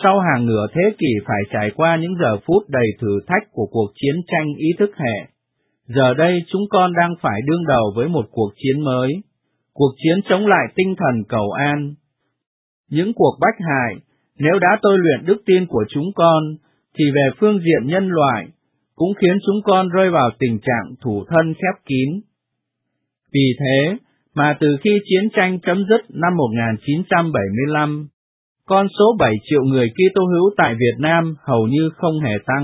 sau hàng nửa thế kỷ phải trải qua những giờ phút đầy thử thách của cuộc chiến tranh ý thức hệ, giờ đây chúng con đang phải đương đầu với một cuộc chiến mới, cuộc chiến chống lại tinh thần cầu an. Những cuộc bách hại, nếu đã tôi luyện đức tin của chúng con, thì về phương diện nhân loại, cũng khiến chúng con rơi vào tình trạng thủ thân khép kín. Vì thế, mà từ khi chiến tranh chấm dứt năm một nghìn chín trăm bảy mươi lăm, con số bảy triệu người Kitô hữu tại Việt Nam hầu như không hề tăng.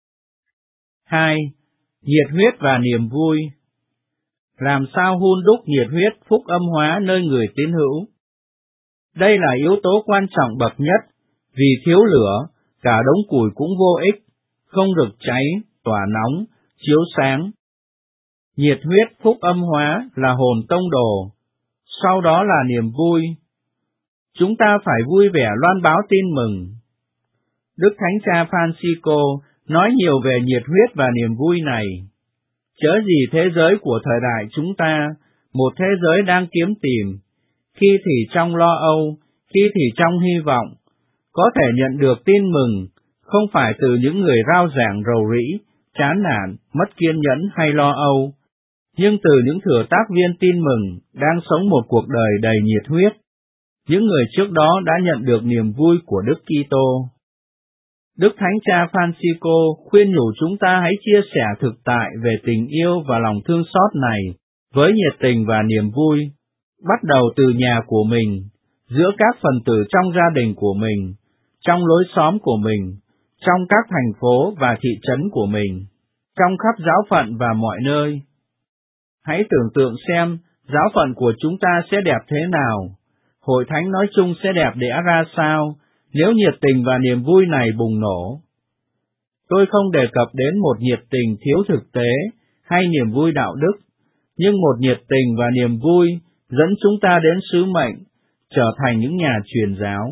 hai. Nhiệt huyết và niềm vui. Làm sao hun đúc nhiệt huyết phúc âm hóa nơi người tín hữu? Đây là yếu tố quan trọng bậc nhất, vì thiếu lửa, cả đống củi cũng vô ích, không được cháy, tỏa nóng, chiếu sáng. Nhiệt huyết phúc âm hóa là hồn tông đồ, sau đó là niềm vui. Chúng ta phải vui vẻ loan báo tin mừng. Đức Thánh Cha Francisco nói nhiều về nhiệt huyết và niềm vui này. Chớ gì thế giới của thời đại chúng ta, một thế giới đang kiếm tìm, khi thì trong lo âu, khi thì trong hy vọng, có thể nhận được tin mừng, không phải từ những người rao giảng rầu rĩ, chán nản, mất kiên nhẫn hay lo âu, nhưng từ những thừa tác viên tin mừng đang sống một cuộc đời đầy nhiệt huyết. Những người trước đó đã nhận được niềm vui của Đức Kitô. Đức Thánh Cha Francisco khuyên nhủ chúng ta hãy chia sẻ thực tại về tình yêu và lòng thương xót này với nhiệt tình và niềm vui, bắt đầu từ nhà của mình, giữa các phần tử trong gia đình của mình, trong lối xóm của mình, trong các thành phố và thị trấn của mình, trong khắp giáo phận và mọi nơi. Hãy tưởng tượng xem giáo phận của chúng ta sẽ đẹp thế nào, hội thánh nói chung sẽ đẹp đẽ ra sao, nếu nhiệt tình và niềm vui này bùng nổ. Tôi không đề cập đến một nhiệt tình thiếu thực tế hay niềm vui đạo đức, nhưng một nhiệt tình và niềm vui dẫn chúng ta đến sứ mệnh, trở thành những nhà truyền giáo.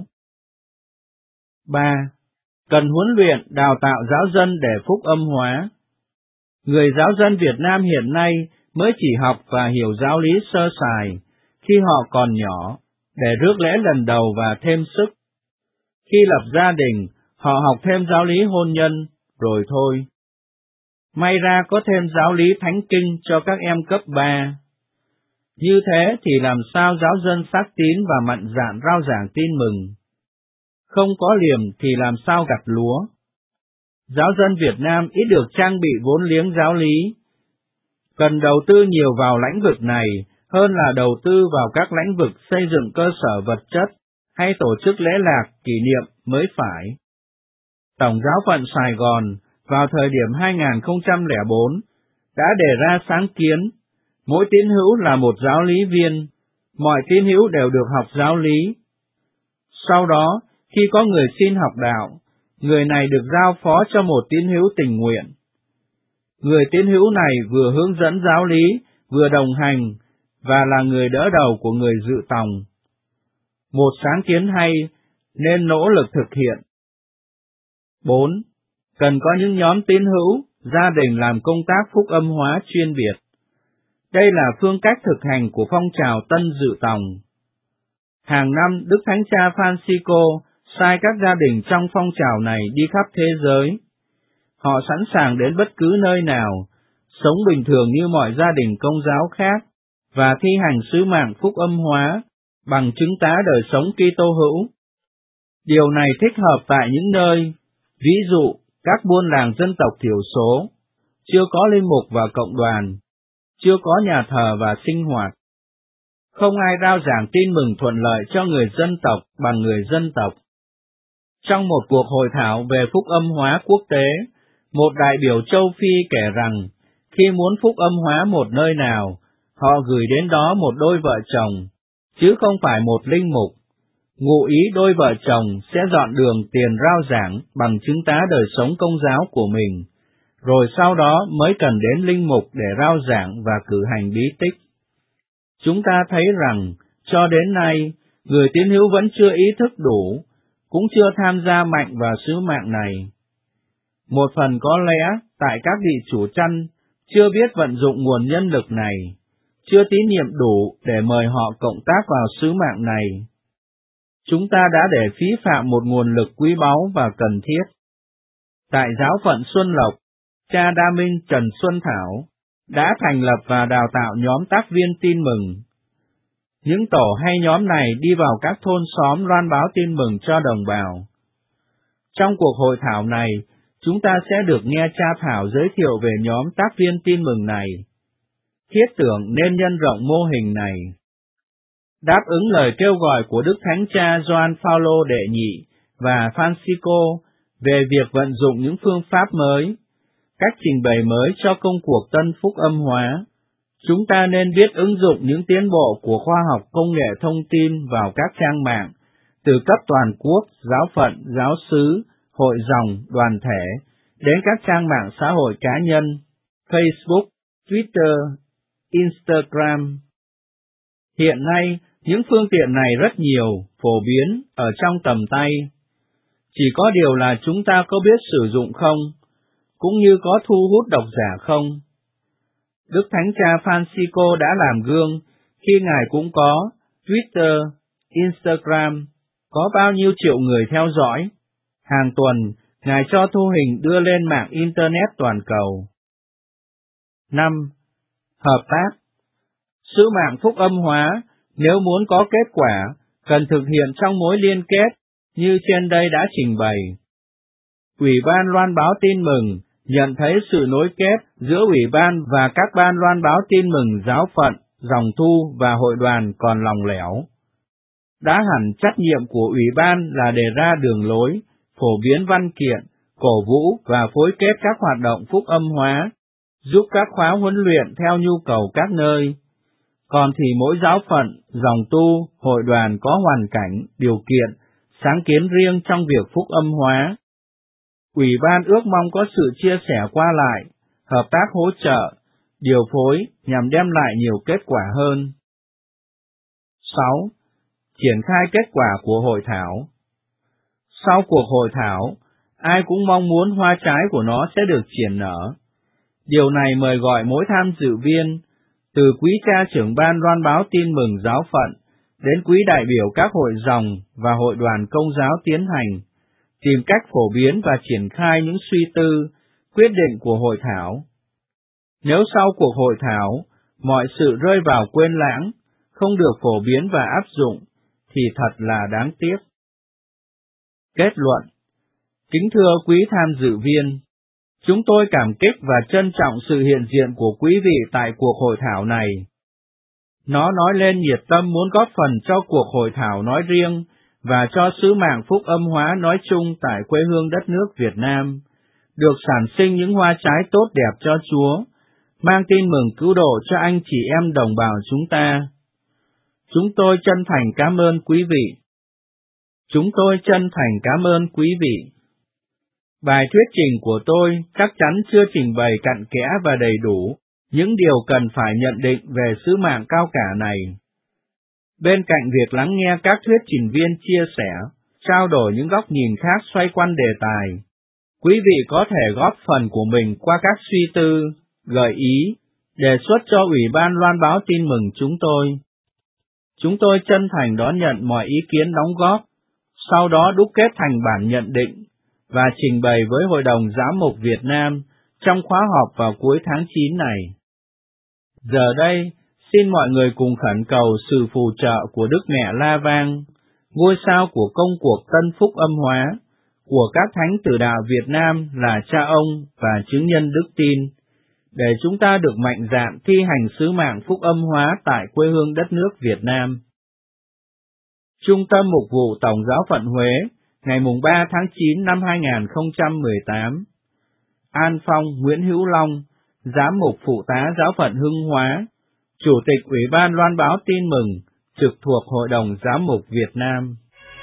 ba. Cần huấn luyện đào tạo giáo dân để phúc âm hóa. Người giáo dân Việt Nam hiện nay mới chỉ học và hiểu giáo lý sơ sài khi họ còn nhỏ, để rước lễ lần đầu và thêm sức. Khi lập gia đình, họ học thêm giáo lý hôn nhân, rồi thôi. May ra có thêm giáo lý thánh kinh cho các em cấp ba. Như thế thì làm sao giáo dân xác tín và mạnh dạn rao giảng tin mừng? Không có liềm thì làm sao gặt lúa? Giáo dân Việt Nam ít được trang bị vốn liếng giáo lý. Cần đầu tư nhiều vào lĩnh vực này hơn là đầu tư vào các lĩnh vực xây dựng cơ sở vật chất hay tổ chức lễ lạc kỷ niệm mới phải. Tổng giáo phận Sài Gòn vào thời điểm hai nghìn không trăm lẻ bốn đã đề ra sáng kiến, mỗi tín hữu là một giáo lý viên, mọi tín hữu đều được học giáo lý. Sau đó, khi có người xin học đạo, người này được giao phó cho một tín hữu tình nguyện. Người tín hữu này vừa hướng dẫn giáo lý, vừa đồng hành, và là người đỡ đầu của người dự tòng. Một sáng kiến hay, nên nỗ lực thực hiện. bốn. Cần có những nhóm tín hữu, gia đình làm công tác phúc âm hóa chuyên biệt. Đây là phương cách thực hành của phong trào Tân Dự Tòng. Hàng năm, Đức Thánh Cha Francisco sai các gia đình trong phong trào này đi khắp thế giới. Họ sẵn sàng đến bất cứ nơi nào, sống bình thường như mọi gia đình công giáo khác, và thi hành sứ mạng phúc âm hóa, bằng chứng tá đời sống Kitô hữu. Điều này thích hợp tại những nơi, ví dụ, các buôn làng dân tộc thiểu số, chưa có linh mục và cộng đoàn, chưa có nhà thờ và sinh hoạt. Không ai rao giảng tin mừng thuận lợi cho người dân tộc bằng người dân tộc. Trong một cuộc hội thảo về phúc âm hóa quốc tế, một đại biểu châu Phi kể rằng, khi muốn phúc âm hóa một nơi nào, họ gửi đến đó một đôi vợ chồng, chứ không phải một linh mục. Ngụ ý đôi vợ chồng sẽ dọn đường tiền rao giảng bằng chứng tá đời sống công giáo của mình, rồi sau đó mới cần đến linh mục để rao giảng và cử hành bí tích. Chúng ta thấy rằng, cho đến nay, người tín hữu vẫn chưa ý thức đủ, cũng chưa tham gia mạnh vào sứ mạng này. Một phần có lẽ tại các vị chủ chăn chưa biết vận dụng nguồn nhân lực này, chưa tín nhiệm đủ để mời họ cộng tác vào sứ mạng này. chúng ta đã để phí phạm một nguồn lực quý báu và cần thiết. Tại giáo phận Xuân Lộc, cha Đa Minh Trần Xuân Thảo đã thành lập và đào tạo nhóm tác viên tin mừng. Những tổ hay nhóm này đi vào các thôn xóm loan báo tin mừng cho đồng bào. Trong cuộc hội thảo này, chúng ta sẽ được nghe cha Thảo giới thiệu về nhóm tác viên tin mừng này, thiết tưởng nên nhân rộng mô hình này. Đáp ứng lời kêu gọi của Đức Thánh Cha Gioan Phaolô đệ nhị và Francisco về việc vận dụng những phương pháp mới, cách trình bày mới cho công cuộc tân phúc âm hóa, chúng ta nên biết ứng dụng những tiến bộ của khoa học công nghệ thông tin vào các trang mạng, từ cấp toàn quốc, giáo phận, giáo xứ, hội dòng, đoàn thể, đến các trang mạng xã hội cá nhân, Facebook, Twitter, Instagram. Hiện nay, những phương tiện này rất nhiều, phổ biến, ở trong tầm tay. Chỉ có điều là chúng ta có biết sử dụng không, cũng như có thu hút độc giả không. Đức Thánh Cha Francisco đã làm gương khi Ngài cũng có Twitter, Instagram, có bao nhiêu triệu người theo dõi. Hàng tuần, Ngài cho thu hình đưa lên mạng Internet toàn cầu. năm. Hợp tác. Sứ mạng phúc âm hóa, nếu muốn có kết quả, cần thực hiện trong mối liên kết, như trên đây đã trình bày. Ủy ban loan báo tin mừng nhận thấy sự nối kết giữa ủy ban và các ban loan báo tin mừng giáo phận, dòng thu và hội đoàn còn lòng lẻo. Đã hẳn trách nhiệm của ủy ban là đề ra đường lối, phổ biến văn kiện, cổ vũ và phối kết các hoạt động phúc âm hóa, giúp các khóa huấn luyện theo nhu cầu các nơi. Còn thì mỗi giáo phận, dòng tu, hội đoàn có hoàn cảnh, điều kiện, sáng kiến riêng trong việc phúc âm hóa. Ủy ban ước mong có sự chia sẻ qua lại, hợp tác hỗ trợ, điều phối nhằm đem lại nhiều kết quả hơn. sáu. Triển khai kết quả của hội thảo. Sau cuộc hội thảo, ai cũng mong muốn hoa trái của nó sẽ được triển nở. Điều này mời gọi mỗi tham dự viên, từ quý cha trưởng ban loan báo tin mừng giáo phận, đến quý đại biểu các hội dòng và hội đoàn công giáo tiến hành, tìm cách phổ biến và triển khai những suy tư, quyết định của hội thảo. Nếu sau cuộc hội thảo, mọi sự rơi vào quên lãng, không được phổ biến và áp dụng, thì thật là đáng tiếc. Kết luận. Kính thưa quý tham dự viên, chúng tôi cảm kích và trân trọng sự hiện diện của quý vị tại cuộc hội thảo này. Nó nói lên nhiệt tâm muốn góp phần cho cuộc hội thảo nói riêng và cho sứ mạng phúc âm hóa nói chung tại quê hương đất nước Việt Nam, được sản sinh những hoa trái tốt đẹp cho Chúa, mang tin mừng cứu độ cho anh chị em đồng bào chúng ta. Chúng tôi chân thành cảm ơn quý vị. Chúng tôi chân thành cảm ơn quý vị. Bài thuyết trình của tôi chắc chắn chưa trình bày cặn kẽ và đầy đủ những điều cần phải nhận định về sứ mạng cao cả này. Bên cạnh việc lắng nghe các thuyết trình viên chia sẻ, trao đổi những góc nhìn khác xoay quanh đề tài, quý vị có thể góp phần của mình qua các suy tư, gợi ý, đề xuất cho Ủy ban loan báo tin mừng chúng tôi. Chúng tôi chân thành đón nhận mọi ý kiến đóng góp, sau đó đúc kết thành bản nhận định và trình bày với Hội đồng Giám mục Việt Nam trong khóa họp vào cuối tháng chín này. Giờ đây, xin mọi người cùng khẩn cầu sự phù trợ của Đức Mẹ La Vang, ngôi sao của công cuộc tân phúc âm hóa, của các thánh tử đạo Việt Nam là cha ông và chứng nhân đức tin, để chúng ta được mạnh dạn thi hành sứ mạng phúc âm hóa tại quê hương đất nước Việt Nam. Trung tâm Mục vụ Tổng giáo phận Huế, ngày ba tháng chín năm hai nghìn không trăm mười tám. An Phong Nguyễn Hữu Long, Giám mục Phụ tá giáo phận Hưng Hóa, Chủ tịch Ủy ban loan báo tin mừng, trực thuộc Hội đồng Giám mục Việt Nam.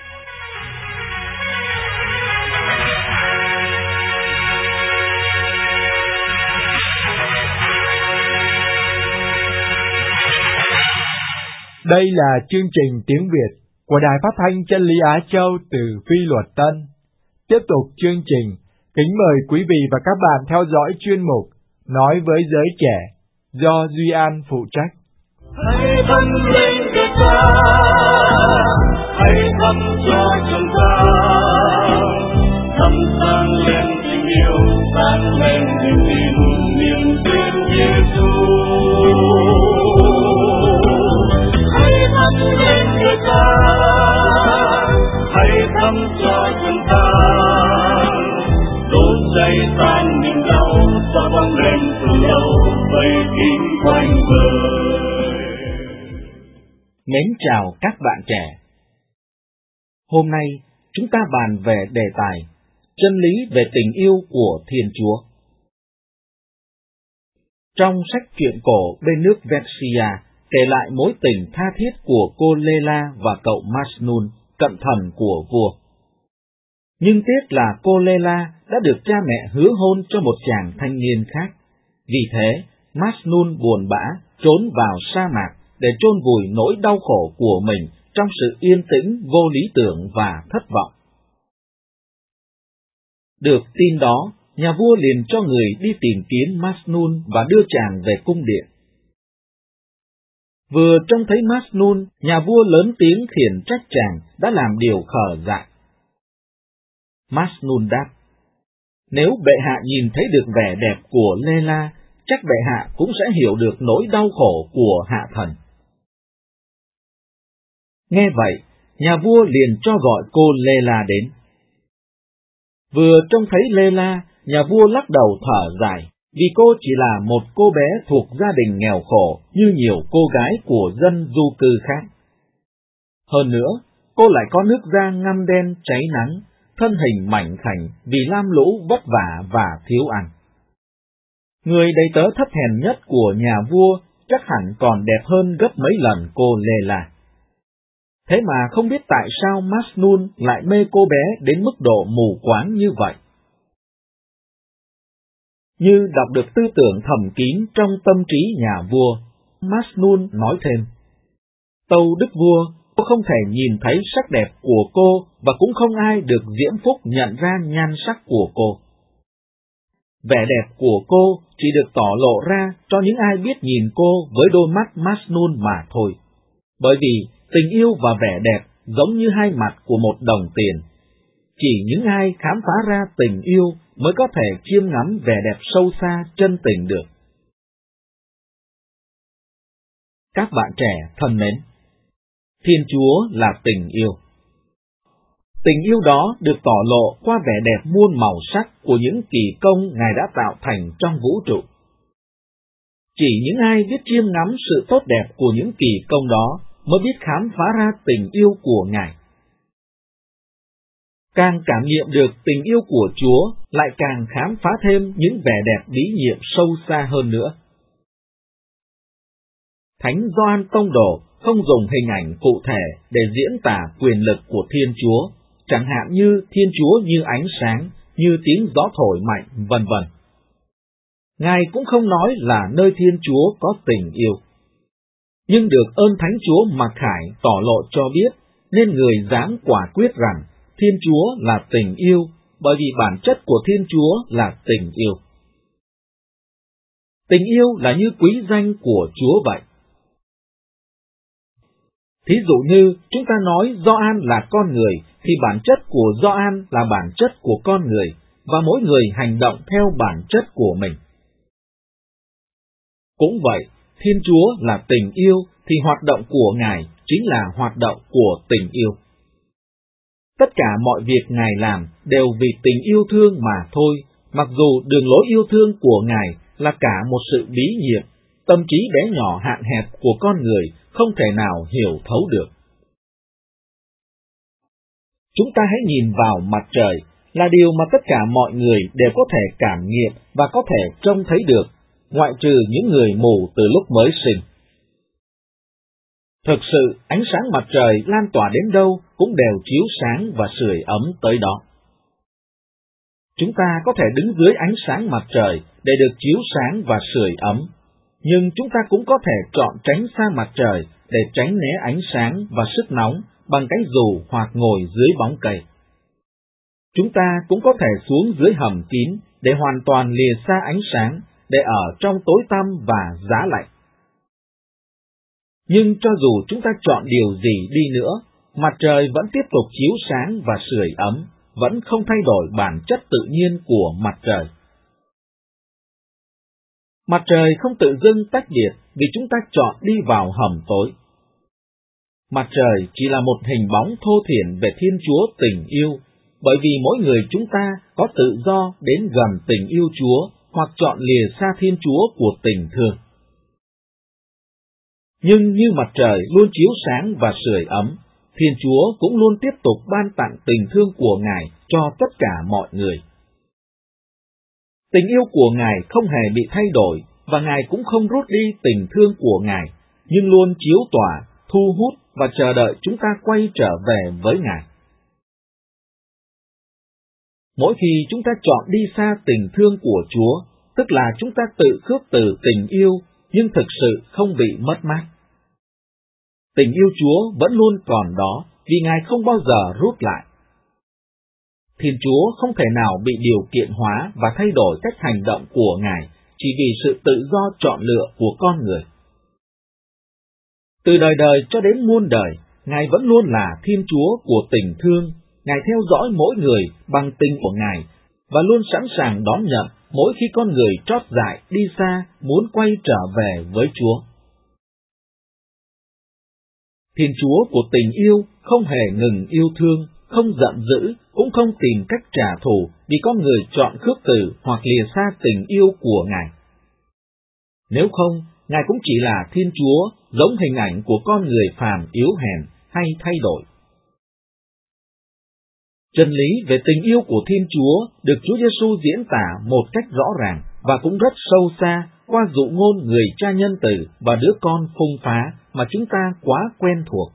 Đây là chương trình tiếng Việt của Đài Phát thanh Chân lý Á Châu từ Phi Luật Tân. Tiếp tục chương trình, kính mời quý vị và các bạn theo dõi chuyên mục Nói với giới trẻ do Duy An phụ trách. Hãy vâng lên Chúa ta, hãy thắp cho chúng ta, thắp sáng lên tình yêu, sáng lên niềm tin, niềm tin Giêsu. Hãy thắp lên người ta, hãy thắp cho chúng ta, đốt cháy tan niềm đau, cho bóng đêm từ lâu vây kín quanh vời. Mến chào các bạn trẻ. Hôm nay chúng ta bàn về đề tài chân lý về tình yêu của Thiên Chúa. Trong sách truyện cổ bên nước Versia kể lại mối tình tha thiết của cô Lê-la và cậu Masnun, cận thần của vua. Nhưng tiếc là cô Lê-la đã được cha mẹ hứa hôn cho một chàng thanh niên khác. Vì thế, Masnun buồn bã trốn vào sa mạc để chôn vùi nỗi đau khổ của mình trong sự yên tĩnh, vô lý tưởng và thất vọng. Được tin đó, nhà vua liền cho người đi tìm kiếm Masnun và đưa chàng về cung điện. Vừa trông thấy Masnun, nhà vua lớn tiếng khiển trách chàng đã làm điều khờ dại. Masnun đáp: nếu bệ hạ nhìn thấy được vẻ đẹp của Lê-la, chắc bệ hạ cũng sẽ hiểu được nỗi đau khổ của hạ thần. Nghe vậy, nhà vua liền cho gọi cô Lê-la đến. Vừa trông thấy Lê-la, nhà vua lắc đầu thở dài, vì cô chỉ là một cô bé thuộc gia đình nghèo khổ như nhiều cô gái của dân du cư khác. Hơn nữa, cô lại có nước da ngăm đen cháy nắng, thân hình mảnh khảnh vì lam lũ vất vả và thiếu ăn. Người đầy tớ thấp hèn nhất của nhà vua chắc hẳn còn đẹp hơn gấp mấy lần cô Lê-la. Thế mà không biết tại sao Masnun lại mê cô bé đến mức độ mù quáng như vậy. Như đọc được tư tưởng thầm kín trong tâm trí nhà vua, Masnun nói thêm: tâu đức vua, tôi không thể nhìn thấy sắc đẹp của cô và cũng không ai được diễm phúc nhận ra nhan sắc của cô. Vẻ đẹp của cô chỉ được tỏ lộ ra cho những ai biết nhìn cô với đôi mắt Masnun mà thôi. Bởi vì tình yêu và vẻ đẹp giống như hai mặt của một đồng tiền. Chỉ những ai khám phá ra tình yêu mới có thể chiêm ngắm vẻ đẹp sâu xa chân tình được. Các bạn trẻ thân mến, Thiên Chúa là tình yêu. Tình yêu đó được tỏ lộ qua vẻ đẹp muôn màu sắc của những kỳ công Ngài đã tạo thành trong vũ trụ. Chỉ những ai biết chiêm ngắm sự tốt đẹp của những kỳ công đó mới biết khám phá ra tình yêu của Ngài. Càng cảm nghiệm được tình yêu của Chúa, lại càng khám phá thêm những vẻ đẹp bí nhiệm sâu xa hơn nữa. Thánh Gioan Tông Đồ không dùng hình ảnh cụ thể để diễn tả quyền lực của Thiên Chúa, chẳng hạn như Thiên Chúa như ánh sáng, như tiếng gió thổi mạnh, vân vân. Ngài cũng không nói là nơi Thiên Chúa có tình yêu. Nhưng được ơn Thánh Chúa Mặc Khải tỏ lộ cho biết, nên người dám quả quyết rằng Thiên Chúa là tình yêu, bởi vì bản chất của Thiên Chúa là tình yêu. Tình yêu là như quý danh của Chúa vậy. Thí dụ như chúng ta nói Gioan là con người, thì bản chất của Gioan là bản chất của con người, và mỗi người hành động theo bản chất của mình. Cũng vậy, Thiên Chúa là tình yêu, thì hoạt động của Ngài chính là hoạt động của tình yêu. Tất cả mọi việc Ngài làm đều vì tình yêu thương mà thôi, mặc dù đường lối yêu thương của Ngài là cả một sự bí nhiệm, tâm trí bé nhỏ hạn hẹp của con người không thể nào hiểu thấu được. Chúng ta hãy nhìn vào mặt trời, là điều mà tất cả mọi người đều có thể cảm nghiệm và có thể trông thấy được, ngoại trừ những người mù từ lúc mới sinh. Thực sự, ánh sáng mặt trời lan tỏa đến đâu cũng đều chiếu sáng và sưởi ấm tới đó. Chúng ta có thể đứng dưới ánh sáng mặt trời để được chiếu sáng và sưởi ấm, nhưng chúng ta cũng có thể chọn tránh xa mặt trời để tránh né ánh sáng và sức nóng bằng cái dù hoặc ngồi dưới bóng cây. Chúng ta cũng có thể xuống dưới hầm kín để hoàn toàn lìa xa ánh sáng, để ở trong tối tăm và giá lạnh. Nhưng cho dù chúng ta chọn điều gì đi nữa, mặt trời vẫn tiếp tục chiếu sáng và sưởi ấm, vẫn không thay đổi bản chất tự nhiên của mặt trời. Mặt trời không tự dưng tách biệt vì chúng ta chọn đi vào hầm tối. Mặt trời chỉ là một hình bóng thô thiển về Thiên Chúa tình yêu, bởi vì mỗi người chúng ta có tự do đến gần tình yêu Chúa hoặc chọn lìa xa Thiên Chúa của tình thương. Nhưng như mặt trời luôn chiếu sáng và sưởi ấm, Thiên Chúa cũng luôn tiếp tục ban tặng tình thương của Ngài cho tất cả mọi người. Tình yêu của Ngài không hề bị thay đổi, và Ngài cũng không rút đi tình thương của Ngài, nhưng luôn chiếu tỏa, thu hút và chờ đợi chúng ta quay trở về với Ngài. Mỗi khi chúng ta chọn đi xa tình thương của Chúa, tức là chúng ta tự khước từ tình yêu, nhưng thực sự không bị mất mát. Tình yêu Chúa vẫn luôn còn đó, vì Ngài không bao giờ rút lại. Thiên Chúa không thể nào bị điều kiện hóa và thay đổi cách hành động của Ngài chỉ vì sự tự do chọn lựa của con người. Từ đời đời cho đến muôn đời, Ngài vẫn luôn là Thiên Chúa của tình thương. Ngài theo dõi mỗi người bằng tình của Ngài và luôn sẵn sàng đón nhận mỗi khi con người trót dại đi xa muốn quay trở về với Chúa. Thiên Chúa của tình yêu không hề ngừng yêu thương, không giận dữ, cũng không tìm cách trả thù vì con người chọn khước từ hoặc lìa xa tình yêu của Ngài. Nếu không, Ngài cũng chỉ là Thiên Chúa giống hình ảnh của con người phàm yếu hèn hay thay đổi. Chân lý về tình yêu của Thiên Chúa được Chúa Giêsu diễn tả một cách rõ ràng và cũng rất sâu xa qua dụ ngôn người cha nhân từ và đứa con phung phá mà chúng ta quá quen thuộc.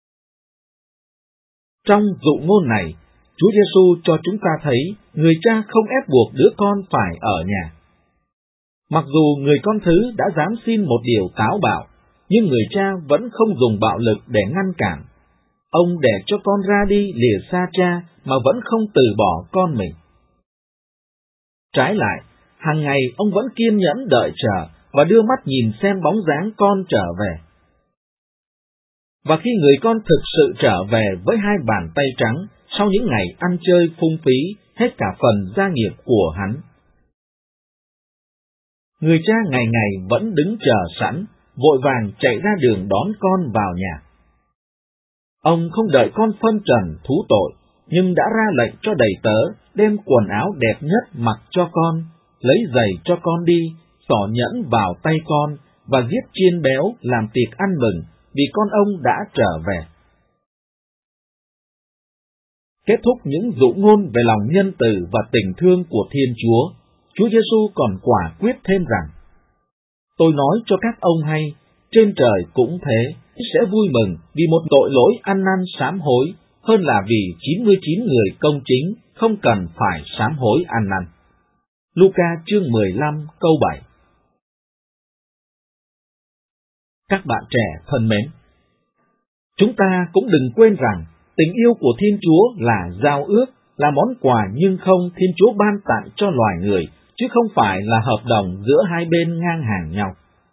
Trong dụ ngôn này, Chúa Giêsu cho chúng ta thấy người cha không ép buộc đứa con phải ở nhà. Mặc dù người con thứ đã dám xin một điều táo bạo, nhưng người cha vẫn không dùng bạo lực để ngăn cản. Ông để cho con ra đi lìa xa cha mà vẫn không từ bỏ con mình. Trái lại, hàng ngày ông vẫn kiên nhẫn đợi chờ và đưa mắt nhìn xem bóng dáng con trở về. Và khi người con thực sự trở về với hai bàn tay trắng sau những ngày ăn chơi phung phí hết cả phần gia nghiệp của hắn, người cha ngày ngày vẫn đứng chờ sẵn, vội vàng chạy ra đường đón con vào nhà. Ông không đợi con phân trần thú tội, nhưng đã ra lệnh cho đầy tớ đem quần áo đẹp nhất mặc cho con, lấy giày cho con đi, xỏ nhẫn vào tay con và giết chiên béo làm tiệc ăn mừng vì con ông đã trở về. Kết thúc những dụ ngôn về lòng nhân từ và tình thương của Thiên Chúa, Chúa Giêsu còn quả quyết thêm rằng: Tôi nói cho các ông hay, trên trời cũng thế, sẽ vui mừng vì một tội lỗi ăn năn sám hối, hơn là vì chín mươi chín người công chính không cần phải sám hối ăn năn. Luca chương mười lăm câu bảy. Các bạn trẻ thân mến, chúng ta cũng đừng quên rằng tình yêu của Thiên Chúa là giao ước, là món quà nhưng không Thiên Chúa ban tặng cho loài người, chứ không phải là hợp đồng giữa hai bên ngang hàng nhau.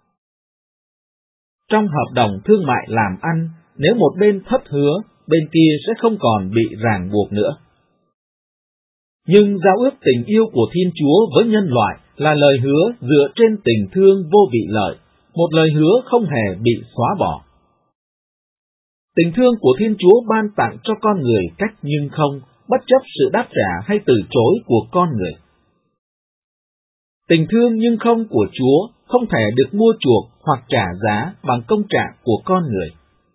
Trong hợp đồng thương mại làm ăn, nếu một bên thất hứa, bên kia sẽ không còn bị ràng buộc nữa. Nhưng giao ước tình yêu của Thiên Chúa với nhân loại là lời hứa dựa trên tình thương vô vị lợi, một lời hứa không hề bị xóa bỏ. Tình thương của Thiên Chúa ban tặng cho con người cách nhưng không, bất chấp sự đáp trả hay từ chối của con người. Tình thương nhưng không của Chúa không thể được mua chuộc hoặc trả giá bằng công trạng của con người.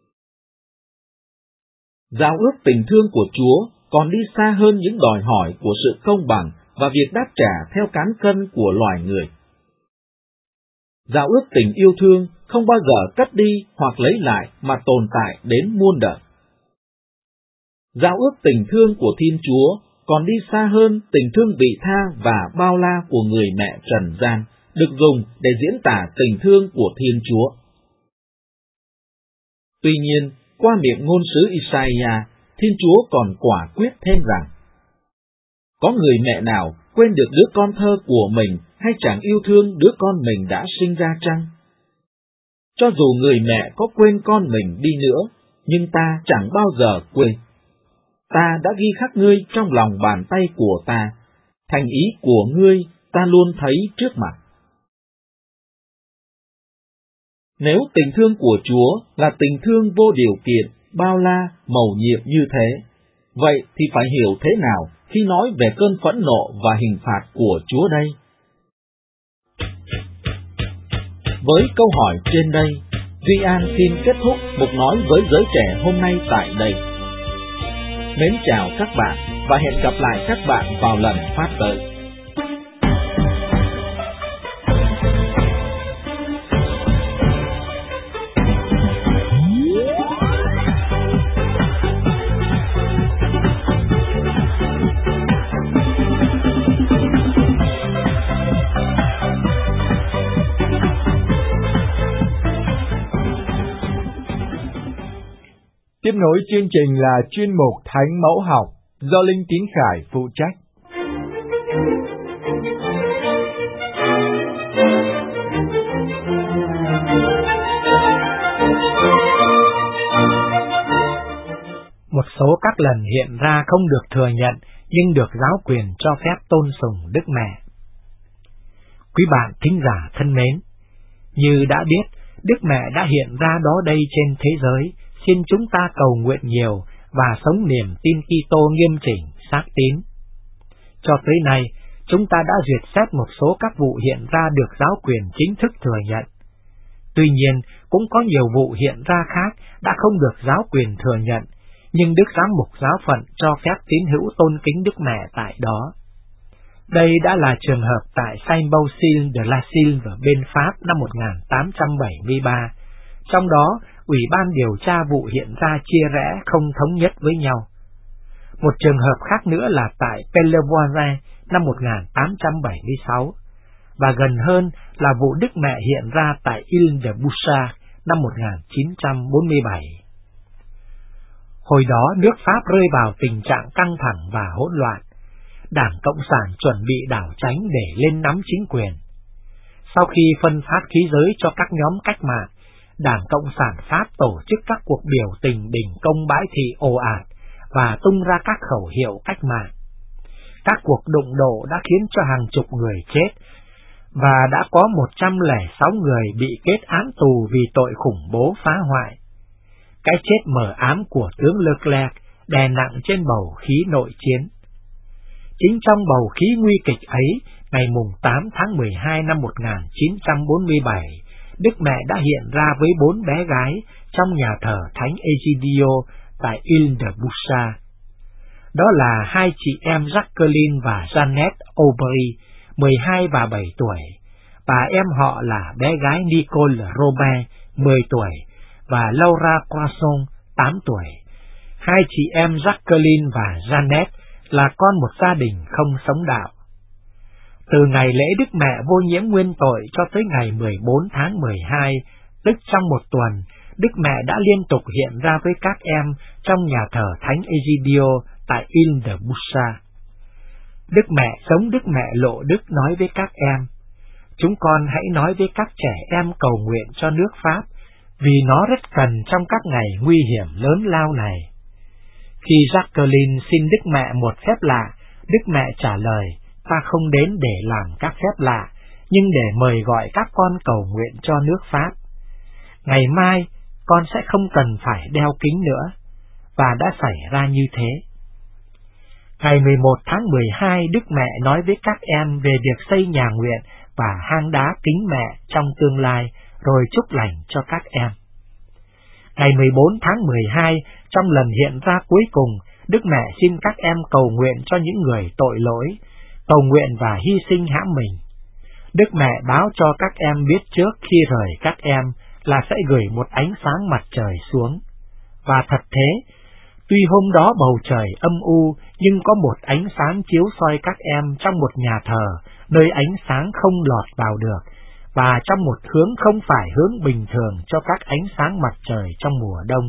Giao ước tình thương của Chúa còn đi xa hơn những đòi hỏi của sự công bằng và việc đáp trả theo cán cân của loài người. Giao ước tình yêu thương không bao giờ cất đi hoặc lấy lại mà tồn tại đến muôn đời. Giao ước tình thương của Thiên Chúa còn đi xa hơn tình thương vị tha và bao la của người mẹ trần gian, được dùng để diễn tả tình thương của Thiên Chúa. Tuy nhiên, qua miệng ngôn sứ Isaiah, Thiên Chúa còn quả quyết thêm rằng: Có người mẹ nào quên được đứa con thơ của mình hay chẳng yêu thương đứa con mình đã sinh ra chăng? Cho dù người mẹ có quên con mình đi nữa, nhưng ta chẳng bao giờ quên. Ta đã ghi khắc ngươi trong lòng bàn tay của ta, thành ý của ngươi ta luôn thấy trước mặt. Nếu tình thương của Chúa là tình thương vô điều kiện, bao la, mầu nhiệm như thế, vậy thì phải hiểu thế nào khi nói về cơn phẫn nộ và hình phạt của Chúa đây? Với câu hỏi trên đây, Duy An xin kết thúc mục nói với giới trẻ hôm nay tại đây. Mến chào các bạn và hẹn gặp lại các bạn vào lần phát tới. Tiếp nối chương trình là chuyên mục Thánh Mẫu Học do Linh Tín Khải phụ trách. Một số các lần hiện ra không được thừa nhận nhưng được giáo quyền cho phép tôn sùng Đức Mẹ. Quý bạn thính giả thân mến, như đã biết, Đức Mẹ đã hiện ra đó đây trên thế giới. Xin chúng ta cầu nguyện nhiều và sống niềm tin Kitô nghiêm chỉnh, xác tín. Cho tới nay, chúng ta đã duyệt xét một số các vụ hiện ra được giáo quyền chính thức thừa nhận. Tuy nhiên, cũng có nhiều vụ hiện ra khác đã không được giáo quyền thừa nhận, nhưng Đức Giám mục giáo phận cho phép tín hữu tôn kính Đức Mẹ tại đó. Đây đã là trường hợp tại Saint-Bauzile de la Sille bên Pháp năm một nghìn tám trăm bảy mươi ba, trong đó Ủy ban điều tra vụ hiện ra chia rẽ không thống nhất với nhau. Một trường hợp khác nữa là tại Pellevoise năm một nghìn tám trăm bảy mươi sáu, và gần hơn là vụ Đức Mẹ hiện ra tại Ile de Bouchard năm một nghìn chín trăm bốn mươi bảy. Hồi đó nước Pháp rơi vào tình trạng căng thẳng và hỗn loạn. Đảng Cộng sản chuẩn bị đảo chánh để lên nắm chính quyền. Sau khi phân phát khí giới cho các nhóm cách mạng, Đảng Cộng sản Pháp tổ chức các cuộc biểu tình đình công bãi thị ồ ạt và tung ra các khẩu hiệu cách mạng. Các cuộc đụng độ đã khiến cho hàng chục người chết, và đã có một trăm lẻ sáu người bị kết án tù vì tội khủng bố phá hoại. Cái chết mờ ám của tướng Leclerc đè nặng trên bầu khí nội chiến. Chính trong bầu khí nguy kịch ấy, ngày mùng tám tháng mười hai năm một nghìn chín trăm bốn mươi bảy, Đức Mẹ đã hiện ra với bốn bé gái trong nhà thờ Thánh Egidio tại Ile de Bouchard. Đó là hai chị em Jacqueline và Jeannette Aubry, mười hai và bảy tuổi, và em họ là bé gái Nicole Robin, mười tuổi, và Laura Croissant, tám tuổi. Hai chị em Jacqueline và Jeannette là con một gia đình không sống đạo. Từ ngày lễ Đức Mẹ vô nhiễm nguyên tội cho tới ngày mười bốn tháng mười hai, tức trong một tuần, Đức Mẹ đã liên tục hiện ra với các em trong nhà thờ Thánh Egidio tại Ile de Bouchard. Đức Mẹ sống Đức Mẹ lộ đức nói với các em: chúng con hãy nói với các trẻ em cầu nguyện cho nước Pháp, vì nó rất cần trong các ngày nguy hiểm lớn lao này. Khi Jacqueline xin Đức Mẹ một phép lạ, Đức Mẹ trả lời: ta không đến để làm các phép lạ, nhưng để mời gọi các con cầu nguyện cho nước Pháp. Ngày mai, con sẽ không cần phải đeo kính nữa, và đã xảy ra như thế. Ngày mười một tháng mười hai, Đức Mẹ nói với các em về việc xây nhà nguyện và hang đá kính mẹ trong tương lai, rồi chúc lành cho các em. Ngày mười bốn tháng mười hai, trong lần hiện ra cuối cùng, Đức Mẹ xin các em cầu nguyện cho những người tội lỗi, cầu nguyện và hy sinh hãm mình. Đức Mẹ báo cho các em biết trước khi rời các em là sẽ gửi một ánh sáng mặt trời xuống. Và thật thế, tuy hôm đó bầu trời âm u, nhưng có một ánh sáng chiếu soi các em trong một nhà thờ, nơi ánh sáng không lọt vào được, và trong một hướng không phải hướng bình thường cho các ánh sáng mặt trời trong mùa đông.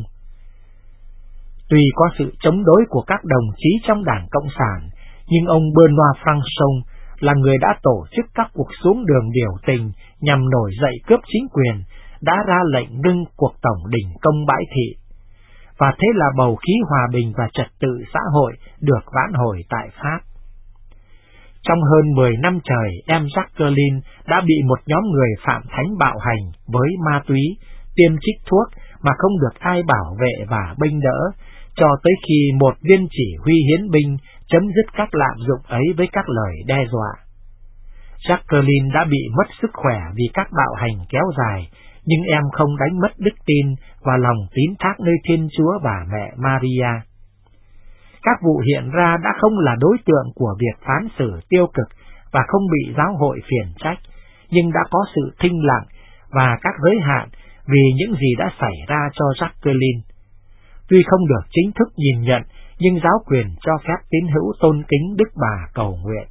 Tuy có sự chống đối của các đồng chí trong Đảng Cộng sản, nhưng ông Benoît Franchon là người đã tổ chức các cuộc xuống đường biểu tình nhằm nổi dậy cướp chính quyền, đã ra lệnh ngưng cuộc tổng đình công bãi thị. và thế là bầu khí hòa bình và trật tự xã hội được vãn hồi tại Pháp. Trong hơn mười năm trời, em Jacqueline đã bị một nhóm người phạm thánh bạo hành với ma túy, tiêm trích thuốc mà không được ai bảo vệ và bênh đỡ, cho tới khi một viên chỉ huy hiến binh chấm dứt các lạm dụng ấy với các lời đe dọa. Jacqueline đã bị mất sức khỏe vì các bạo hành kéo dài, nhưng em không đánh mất đức tin và lòng tín thác nơi Thiên Chúa và mẹ Maria. Các vụ hiện ra đã không là đối tượng của việc phán xử tiêu cực và không bị giáo hội phiền trách, nhưng đã có sự thinh lặng và các giới hạn vì những gì đã xảy ra cho Jacqueline. Tuy không được chính thức nhìn nhận, nhưng giáo quyền cho phép tín hữu tôn kính Đức Bà cầu nguyện.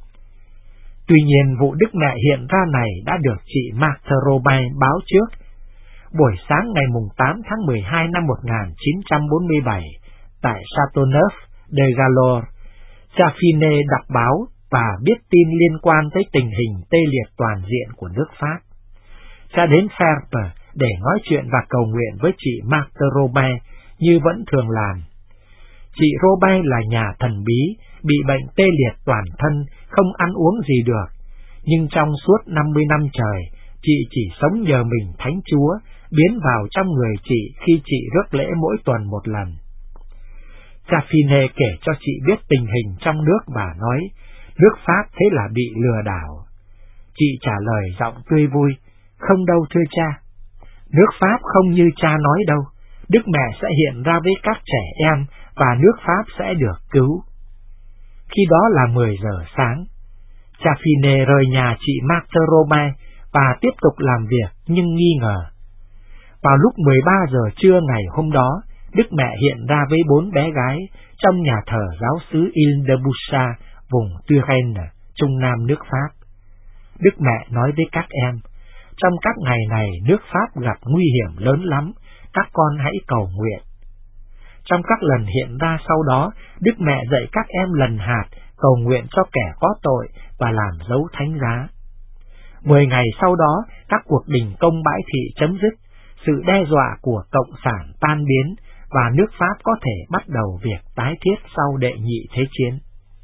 Tuy nhiên, vụ Đức Mẹ hiện ra này đã được chị Marthe Robin báo trước. Buổi sáng ngày tám tháng mười hai năm một nghìn chín trăm bốn mươi bảy, tại Châteauneuf de Galore, cha Finet đọc báo và biết tin liên quan tới tình hình tê liệt toàn diện của nước Pháp. Cha đến Ferpe để nói chuyện và cầu nguyện với chị Marthe Robin như vẫn thường làm. Chị Robin là nhà thần bí, bị bệnh tê liệt toàn thân, không ăn uống gì được, nhưng trong suốt năm mươi năm trời, chị chỉ sống nhờ mình Thánh Chúa, biến vào trong người chị khi chị rước lễ mỗi tuần một lần. Cha Finet kể cho chị biết tình hình trong nước và nói, nước Pháp thế là bị lừa đảo. Chị trả lời giọng tươi vui, không đâu thưa cha. Nước Pháp không như cha nói đâu, Đức Mẹ sẽ hiện ra với các trẻ em và nước Pháp sẽ được cứu. Khi đó là mười giờ sáng, cha Finet rời nhà chị Marthe Robin và tiếp tục làm việc nhưng nghi ngờ. Vào lúc mười ba giờ trưa ngày hôm đó, Đức Mẹ hiện ra với bốn bé gái trong nhà thờ giáo xứ Ile-de-Boucha, vùng Touraine, Trung Nam nước Pháp. Đức Mẹ nói với các em, trong các ngày này nước Pháp gặp nguy hiểm lớn lắm, các con hãy cầu nguyện. Trong các lần hiện ra sau đó, Đức Mẹ dạy các em lần hạt, cầu nguyện cho kẻ có tội và làm dấu thánh giá. Mười ngày sau đó, các cuộc đình công bãi thị chấm dứt, sự đe dọa của Cộng sản tan biến, và nước Pháp có thể bắt đầu việc tái thiết sau đệ nhị thế chiến.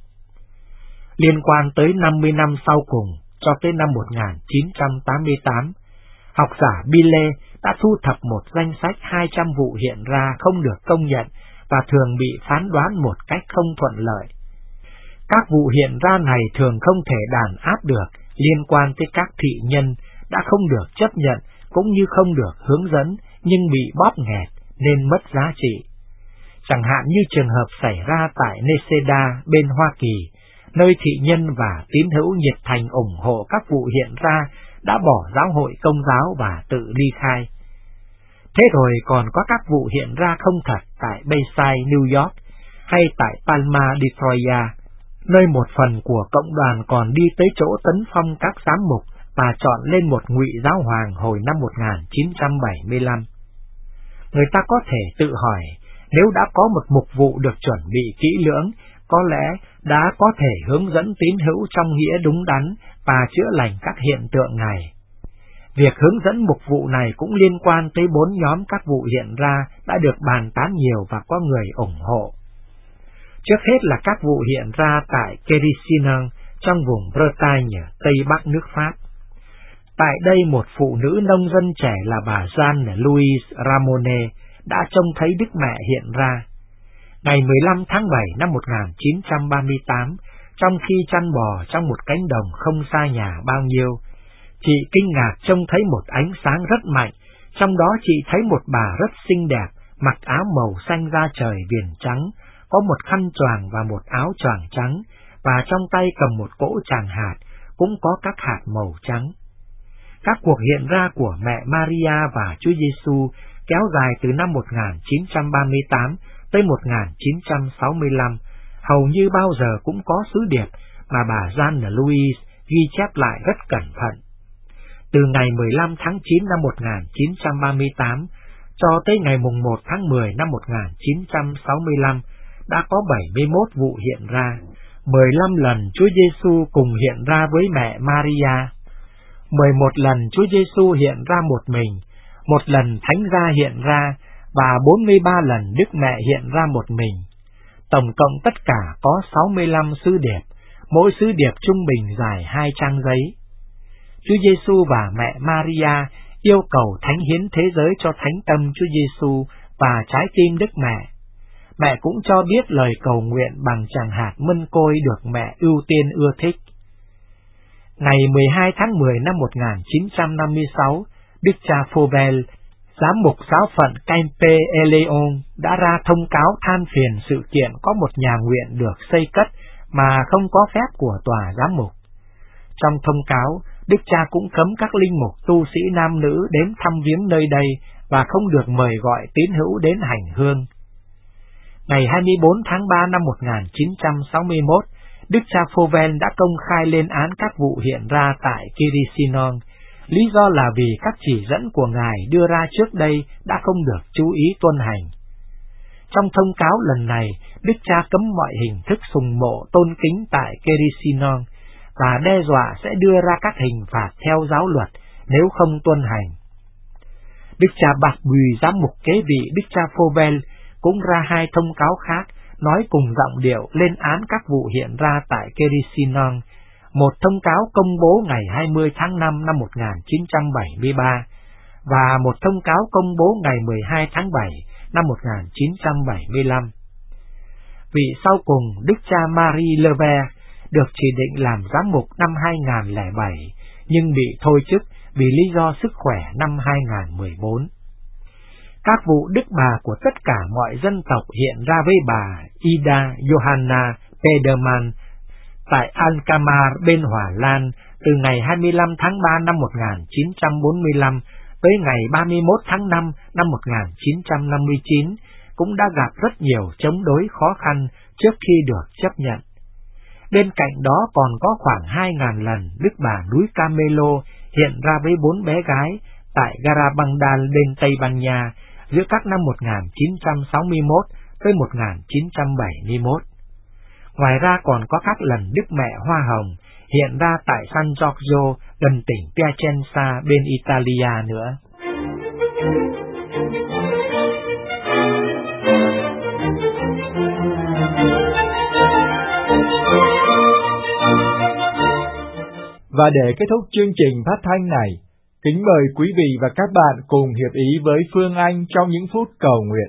Liên quan tới năm mươi năm sau cùng, cho tới năm một nghìn chín trăm tám mươi tám, học giả Bille đã thu thập một danh sách hai trăm vụ hiện ra không được công nhận và thường bị phán đoán một cách không thuận lợi. Các vụ hiện ra này thường không thể đàn áp được, liên quan tới các thị nhân đã không được chấp nhận cũng như không được hướng dẫn nhưng bị bóp nghẹt nên mất giá trị. Chẳng hạn như trường hợp xảy ra tại Neseda bên Hoa Kỳ, nơi thị nhân và tín hữu nhiệt thành ủng hộ các vụ hiện ra đã bỏ giáo hội Công giáo và tự ly khai. Thế rồi còn có các vụ hiện ra không thật tại Bayside, New York, hay tại Palma de Troya, nơi một phần của cộng đoàn còn đi tới chỗ tấn phong các giám mục và chọn lên một ngụy giáo hoàng hồi năm một nghìn chín trăm bảy mươi lăm. Người ta có thể tự hỏi, nếu đã có một mục vụ được chuẩn bị kỹ lưỡng, có lẽ đã có thể hướng dẫn tín hữu trong nghĩa đúng đắn và chữa lành các hiện tượng này. Việc hướng dẫn mục vụ này cũng liên quan tới bốn nhóm các vụ hiện ra đã được bàn tán nhiều và có người ủng hộ. Trước hết là các vụ hiện ra tại Quercy trong vùng Bretagne, Tây Bắc nước Pháp. Tại đây một phụ nữ nông dân trẻ là bà Jeanne Louise Ramone đã trông thấy Đức Mẹ hiện ra. Ngày mười lăm tháng bảy năm một nghìn chín trăm ba mươi tám, trong khi chăn bò trong một cánh đồng không xa nhà bao nhiêu, chị kinh ngạc trông thấy một ánh sáng rất mạnh, trong đó chị thấy một bà rất xinh đẹp, mặc áo màu xanh da trời viền trắng, có một khăn choàng và một áo choàng trắng, và trong tay cầm một cỗ tràng hạt, cũng có các hạt màu trắng. Các cuộc hiện ra của mẹ Maria và Chúa Giêsu kéo dài từ năm một nghìn chín trăm ba mươi tám tới một nghìn chín trăm sáu mươi lăm, hầu như bao giờ cũng có sứ điệp mà bà Jeanne Louise ghi chép lại rất cẩn thận. Từ ngày mười lăm tháng chín năm một nghìn chín trăm ba mươi tám cho tới ngày mùng một tháng mười năm một nghìn chín trăm sáu mươi lăm đã có bảy mươi mốt vụ hiện ra, mười lăm lần Chúa Giêsu cùng hiện ra với mẹ Maria, mười một lần Chúa Giêsu hiện ra một mình, một lần Thánh Gia hiện ra, và bốn mươi ba lần Đức Mẹ hiện ra một mình. Tổng cộng tất cả có sáu mươi lăm sứ điệp, mỗi sứ điệp trung bình dài hai trang giấy. Chúa Giêsu và mẹ Maria yêu cầu thánh hiến thế giới cho thánh tâm Chúa Giêsu và trái tim Đức Mẹ. Mẹ cũng cho biết lời cầu nguyện bằng tràng hạt mân côi được mẹ ưu tiên ưa thích. Ngày mười hai tháng mười năm một nghìn chín trăm năm mươi sáu, Đức cha Fauvel, giám mục giáo phận Campe Eleon đã ra thông cáo than phiền sự kiện có một nhà nguyện được xây cất mà không có phép của tòa giám mục. Trong thông cáo, Đức cha cũng cấm các linh mục tu sĩ nam nữ đến thăm viếng nơi đây và không được mời gọi tín hữu đến hành hương. Ngày hai mươi bốn tháng ba năm một nghìn chín trăm sáu mươi mốt, Đức cha Fauvel đã công khai lên án các vụ hiện ra tại Kirisinon. Lý do là vì các chỉ dẫn của Ngài đưa ra trước đây đã không được chú ý tuân hành. Trong thông cáo lần này, Đức cha cấm mọi hình thức sùng mộ tôn kính tại Kirisinon và đe dọa sẽ đưa ra các hình phạt theo giáo luật nếu không tuân hành. Đức cha Bạc Bùi, giám mục kế vị Đức cha Fauvel, cũng ra hai thông cáo khác nói cùng giọng điệu lên án các vụ hiện ra tại Kirisinon. Một thông cáo công bố ngày hai mươi tháng năm năm một nghìn chín trăm bảy mươi ba và một thông cáo công bố ngày mười hai tháng bảy năm một nghìn chín trăm bảy mươi lăm. Vị sau cùng, Đức cha Marie Levert, được chỉ định làm giám mục năm hai nghìn lẻ bảy, nhưng bị thôi chức vì lý do sức khỏe năm hai nghìn mười bốn. Các vụ đức bà của tất cả mọi dân tộc hiện ra với bà Ida Johanna Pederman tại Alkmaar bên Hòa Lan từ ngày hai mươi lăm tháng ba năm một nghìn chín trăm bốn mươi lăm tới ngày ba mươi mốt tháng năm năm một nghìn chín trăm năm mươi chín, cũng đã gặp rất nhiều chống đối khó khăn trước khi được chấp nhận. Bên cạnh đó còn có khoảng hai nghìn lần Đức bà núi Camelo hiện ra với bốn bé gái tại Garabandal bên Tây Ban Nha giữa các năm một nghìn chín trăm sáu mươi mốt tới một nghìn chín trăm bảy mươi mốt. Ngoài ra còn có các lần Đức Mẹ Hoa Hồng hiện ra tại San Giorgio gần tỉnh Piacenza bên Italia nữa. Và để kết thúc chương trình phát thanh này, kính mời quý vị và các bạn cùng hiệp ý với Phương Anh trong những phút cầu nguyện.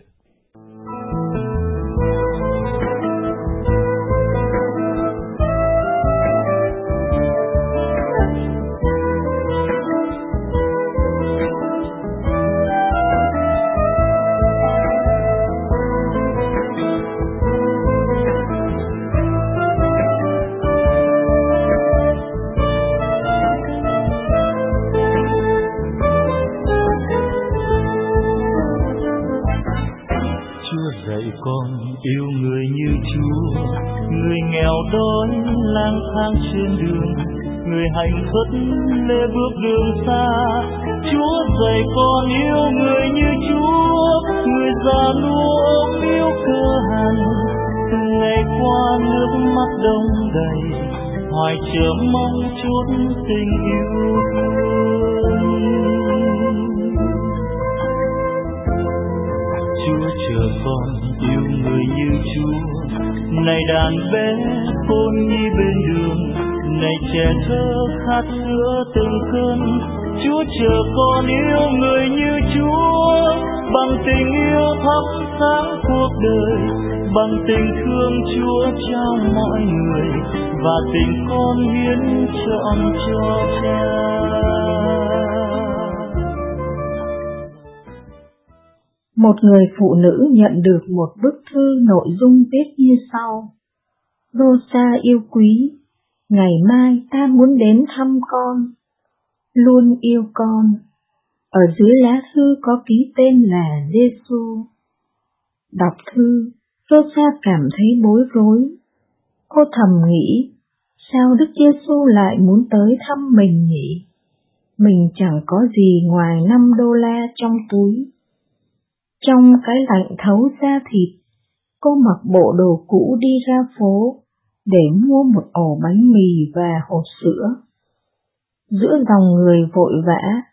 Yêu người như Chúa, người nghèo đói lang thang trên đường, người hạnh phúc lê bước đường xa. Chúa dạy con yêu người như Chúa, người già nua yêu cơ hàn. Từng ngày qua nước mắt đông đầy, hoài chờ mong chút tình yêu thương. Chúa chờ con yêu người như Chúa, này đàn bé khôn nhi bên đường, này trẻ thơ khát sữa từng cơn. Chúa chờ con yêu người như Chúa, bằng tình yêu thắp sáng cuộc đời, bằng tình thương Chúa trao mọi người, và tình con hiến trọn cho Cha. Một người phụ nữ nhận được một bức thư nội dung viết như sau: Rosa yêu quý, ngày mai ta muốn đến thăm con, luôn yêu con. Ở dưới lá thư có ký tên là Giêsu. Đọc thư, Rosa cảm thấy bối rối. Cô thầm nghĩ, sao Đức Giêsu lại muốn tới thăm mình nhỉ? Mình chẳng có gì ngoài năm đô la trong túi. Trong cái lạnh thấu da thịt, cô mặc bộ đồ cũ đi ra phố để mua một ổ bánh mì và hột sữa. Giữa dòng người vội vã,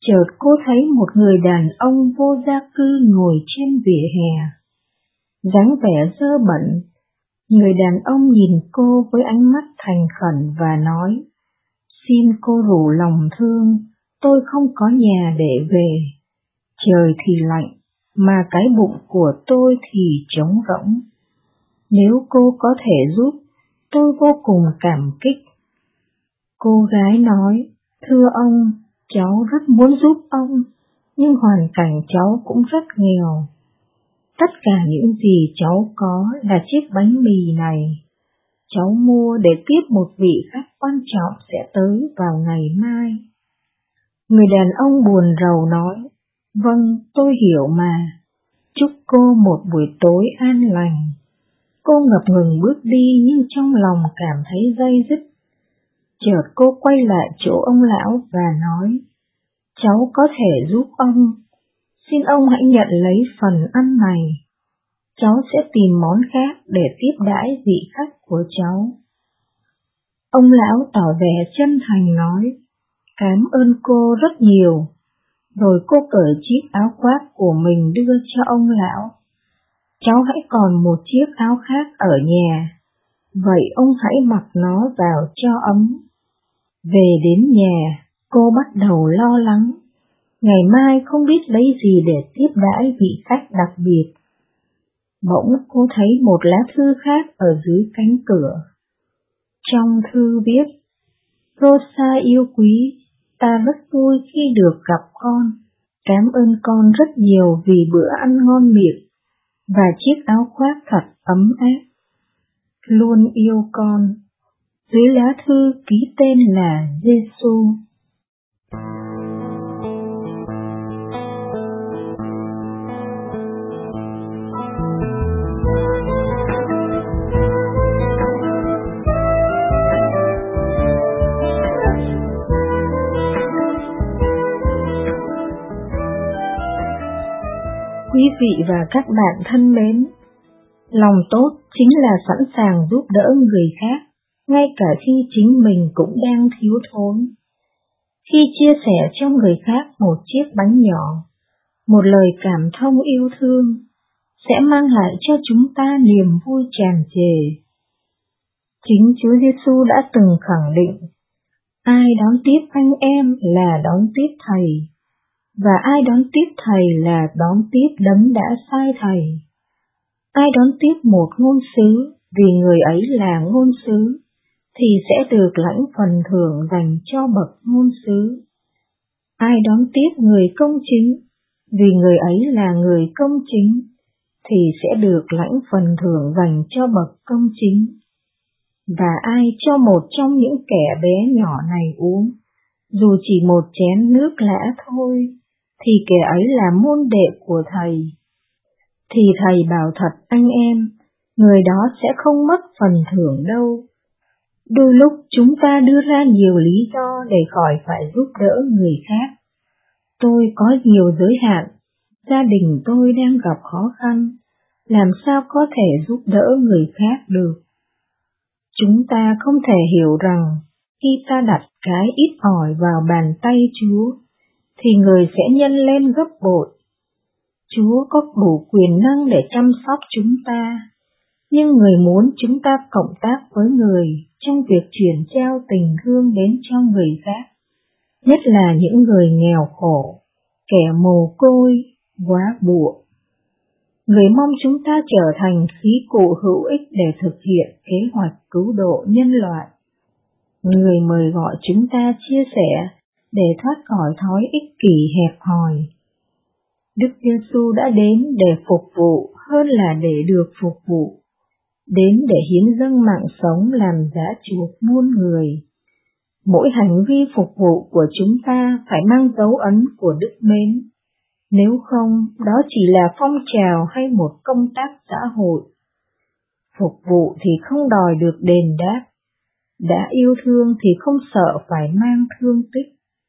Chợt cô thấy một người đàn ông vô gia cư ngồi trên vỉa hè, dáng vẻ dơ bẩn. Người đàn ông nhìn cô với ánh mắt thành khẩn và nói, xin cô rủ lòng thương, tôi không có nhà để về. Trời thì lạnh, mà cái bụng của tôi thì trống rỗng. Nếu cô có thể giúp, tôi vô cùng cảm kích. Cô gái nói, thưa ông, cháu rất muốn giúp ông, nhưng hoàn cảnh cháu cũng rất nghèo. Tất cả những gì cháu có là chiếc bánh mì này. Cháu mua để tiếp một vị khách quan trọng sẽ tới vào ngày mai. Người đàn ông buồn rầu nói, vâng, tôi hiểu mà. Chúc cô một buổi tối an lành. Cô ngập ngừng bước đi nhưng trong lòng cảm thấy day dứt. Chợt cô quay lại chỗ ông lão và nói, cháu có thể giúp ông. Xin ông hãy nhận lấy phần ăn này. Cháu sẽ tìm món khác để tiếp đãi vị khách của cháu. Ông lão tỏ vẻ chân thành nói, cảm ơn cô rất nhiều. Rồi cô cởi chiếc áo khoác của mình đưa cho ông lão. Cháu hãy còn một chiếc áo khác ở nhà, vậy ông hãy mặc nó vào cho ấm. Về đến nhà, cô bắt đầu lo lắng, ngày mai không biết lấy gì để tiếp đãi vị khách đặc biệt. Bỗng cô thấy một lá thư khác ở dưới cánh cửa. Trong thư viết, Rosa yêu quý, ta rất vui khi được gặp con. Cảm ơn con rất nhiều vì bữa ăn ngon miệng và chiếc áo khoác thật ấm áp. Luôn yêu con. Dưới lá thư ký tên là Giêsu. Quý vị và các bạn thân mến, lòng tốt chính là sẵn sàng giúp đỡ người khác, ngay cả khi chính mình cũng đang thiếu thốn. Khi chia sẻ cho người khác một chiếc bánh nhỏ, một lời cảm thông yêu thương, sẽ mang lại cho chúng ta niềm vui tràn trề. Chính Chúa Giêsu đã từng khẳng định, ai đón tiếp anh em là đón tiếp Thầy, và ai đón tiếp Thầy là đón tiếp Đấng đã sai Thầy. Ai đón tiếp một ngôn sứ vì người ấy là ngôn sứ, thì sẽ được lãnh phần thưởng dành cho bậc ngôn sứ. Ai đón tiếp người công chính vì người ấy là người công chính, thì sẽ được lãnh phần thưởng dành cho bậc công chính. Và ai cho một trong những kẻ bé nhỏ này uống, dù chỉ một chén nước lã thôi, thì kẻ ấy là môn đệ của Thầy. Thì Thầy bảo thật anh em, người đó sẽ không mất phần thưởng đâu. Đôi lúc chúng ta đưa ra nhiều lý do để khỏi phải giúp đỡ người khác. Tôi có nhiều giới hạn, gia đình tôi đang gặp khó khăn, làm sao có thể giúp đỡ người khác được? Chúng ta không thể hiểu rằng khi ta đặt cái ít ỏi vào bàn tay Chúa, thì người sẽ nhân lên gấp bội. Chúa có đủ quyền năng để chăm sóc chúng ta, nhưng người muốn chúng ta cộng tác với người trong việc chuyển trao tình thương đến cho người khác, nhất là những người nghèo khổ, kẻ mồ côi, góa bụa. Người mong chúng ta trở thành khí cụ hữu ích để thực hiện kế hoạch cứu độ nhân loại. Người mời gọi chúng ta chia sẻ để thoát khỏi thói ích kỷ hẹp hòi. Đức Giêsu đã đến để phục vụ hơn là để được phục vụ, đến để hiến dâng mạng sống làm giá chuộc muôn người. Mỗi hành vi phục vụ của chúng ta phải mang dấu ấn của đức mến, nếu không đó chỉ là phong trào hay một công tác xã hội. Phục vụ thì không đòi được đền đáp, đã yêu thương thì không sợ phải mang thương tích.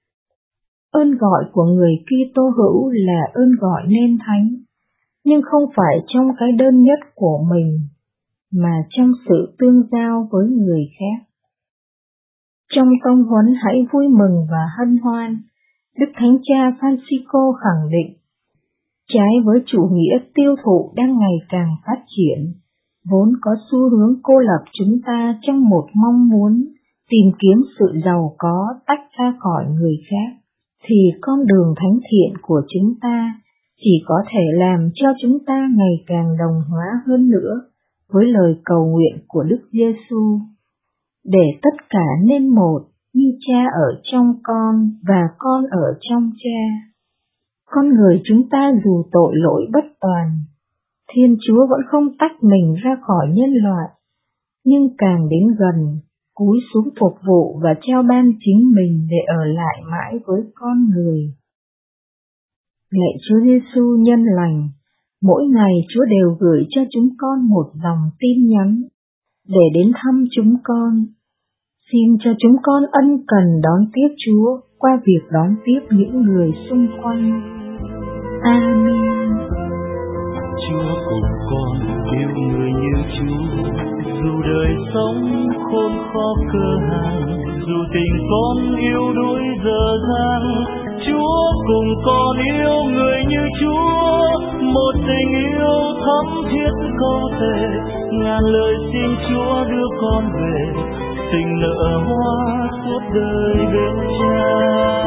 Ơn gọi của người Kitô hữu là ơn gọi nên thánh, nhưng không phải trong cái đơn nhất của mình, mà trong sự tương giao với người khác. Trong tông huấn hãy vui mừng và hân hoan, Đức Thánh Cha Francisco khẳng định, trái với chủ nghĩa tiêu thụ đang ngày càng phát triển, vốn có xu hướng cô lập chúng ta trong một mong muốn tìm kiếm sự giàu có tách ra khỏi người khác, thì con đường thánh thiện của chúng ta chỉ có thể làm cho chúng ta ngày càng đồng hóa hơn nữa với lời cầu nguyện của Đức Giêsu, để tất cả nên một như Cha ở trong con và con ở trong Cha. Con người chúng ta dù tội lỗi bất toàn, Thiên Chúa vẫn không tách mình ra khỏi nhân loại, nhưng càng đến gần, cúi xuống phục vụ và trao ban chính mình để ở lại mãi với con người. Lạy Chúa Giêsu nhân lành, mỗi ngày Chúa đều gửi cho chúng con một dòng tin nhắn để đến thăm chúng con. Xin cho chúng con ân cần đón tiếp Chúa qua việc đón tiếp những người xung quanh. Amen. Chúa cùng con yêu người như Chúa, dù đời sống khốn khó cơ hàng, dù tình con yêu đuối dở dang. Chúa cùng con yêu người như Chúa, một tình yêu thắm thiết câu thề, ngàn lời xin Chúa đưa con về, tình nở hoa suốt đời bên Cha.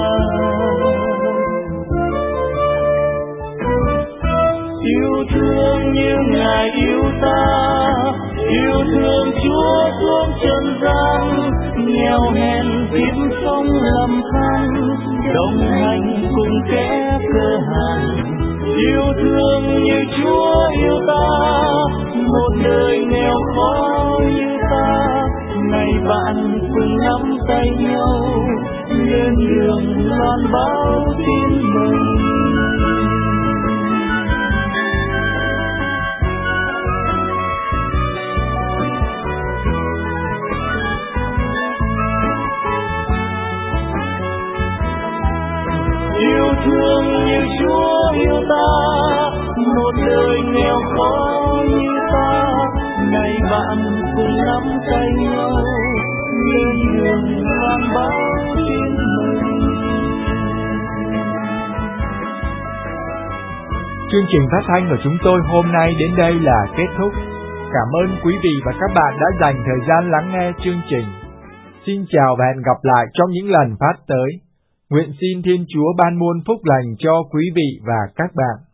Yêu thương như Ngài yêu ta, yêu thương Chúa xuống trần gian, nghèo hèn kiếm sống lầm than, đồng hành cùng kẻ cơ hàn. Yêu thương như Chúa yêu ta, một đời nghèo khó như ta, ngày bạn cùng nắm tay nhau, lên đường loan báo tin mừng. Yêu thương như Chúa yêu ta, một đời nghèo khó như ta, ngày bạn cùng nắm tay nhau, lên đường loan báo tin mừng. Chương trình phát thanh của chúng tôi hôm nay đến đây là kết thúc. Cảm ơn quý vị và các bạn đã dành thời gian lắng nghe chương trình. Xin chào và hẹn gặp lại trong những lần phát tới. Nguyện xin Thiên Chúa ban muôn phúc lành cho quý vị và các bạn.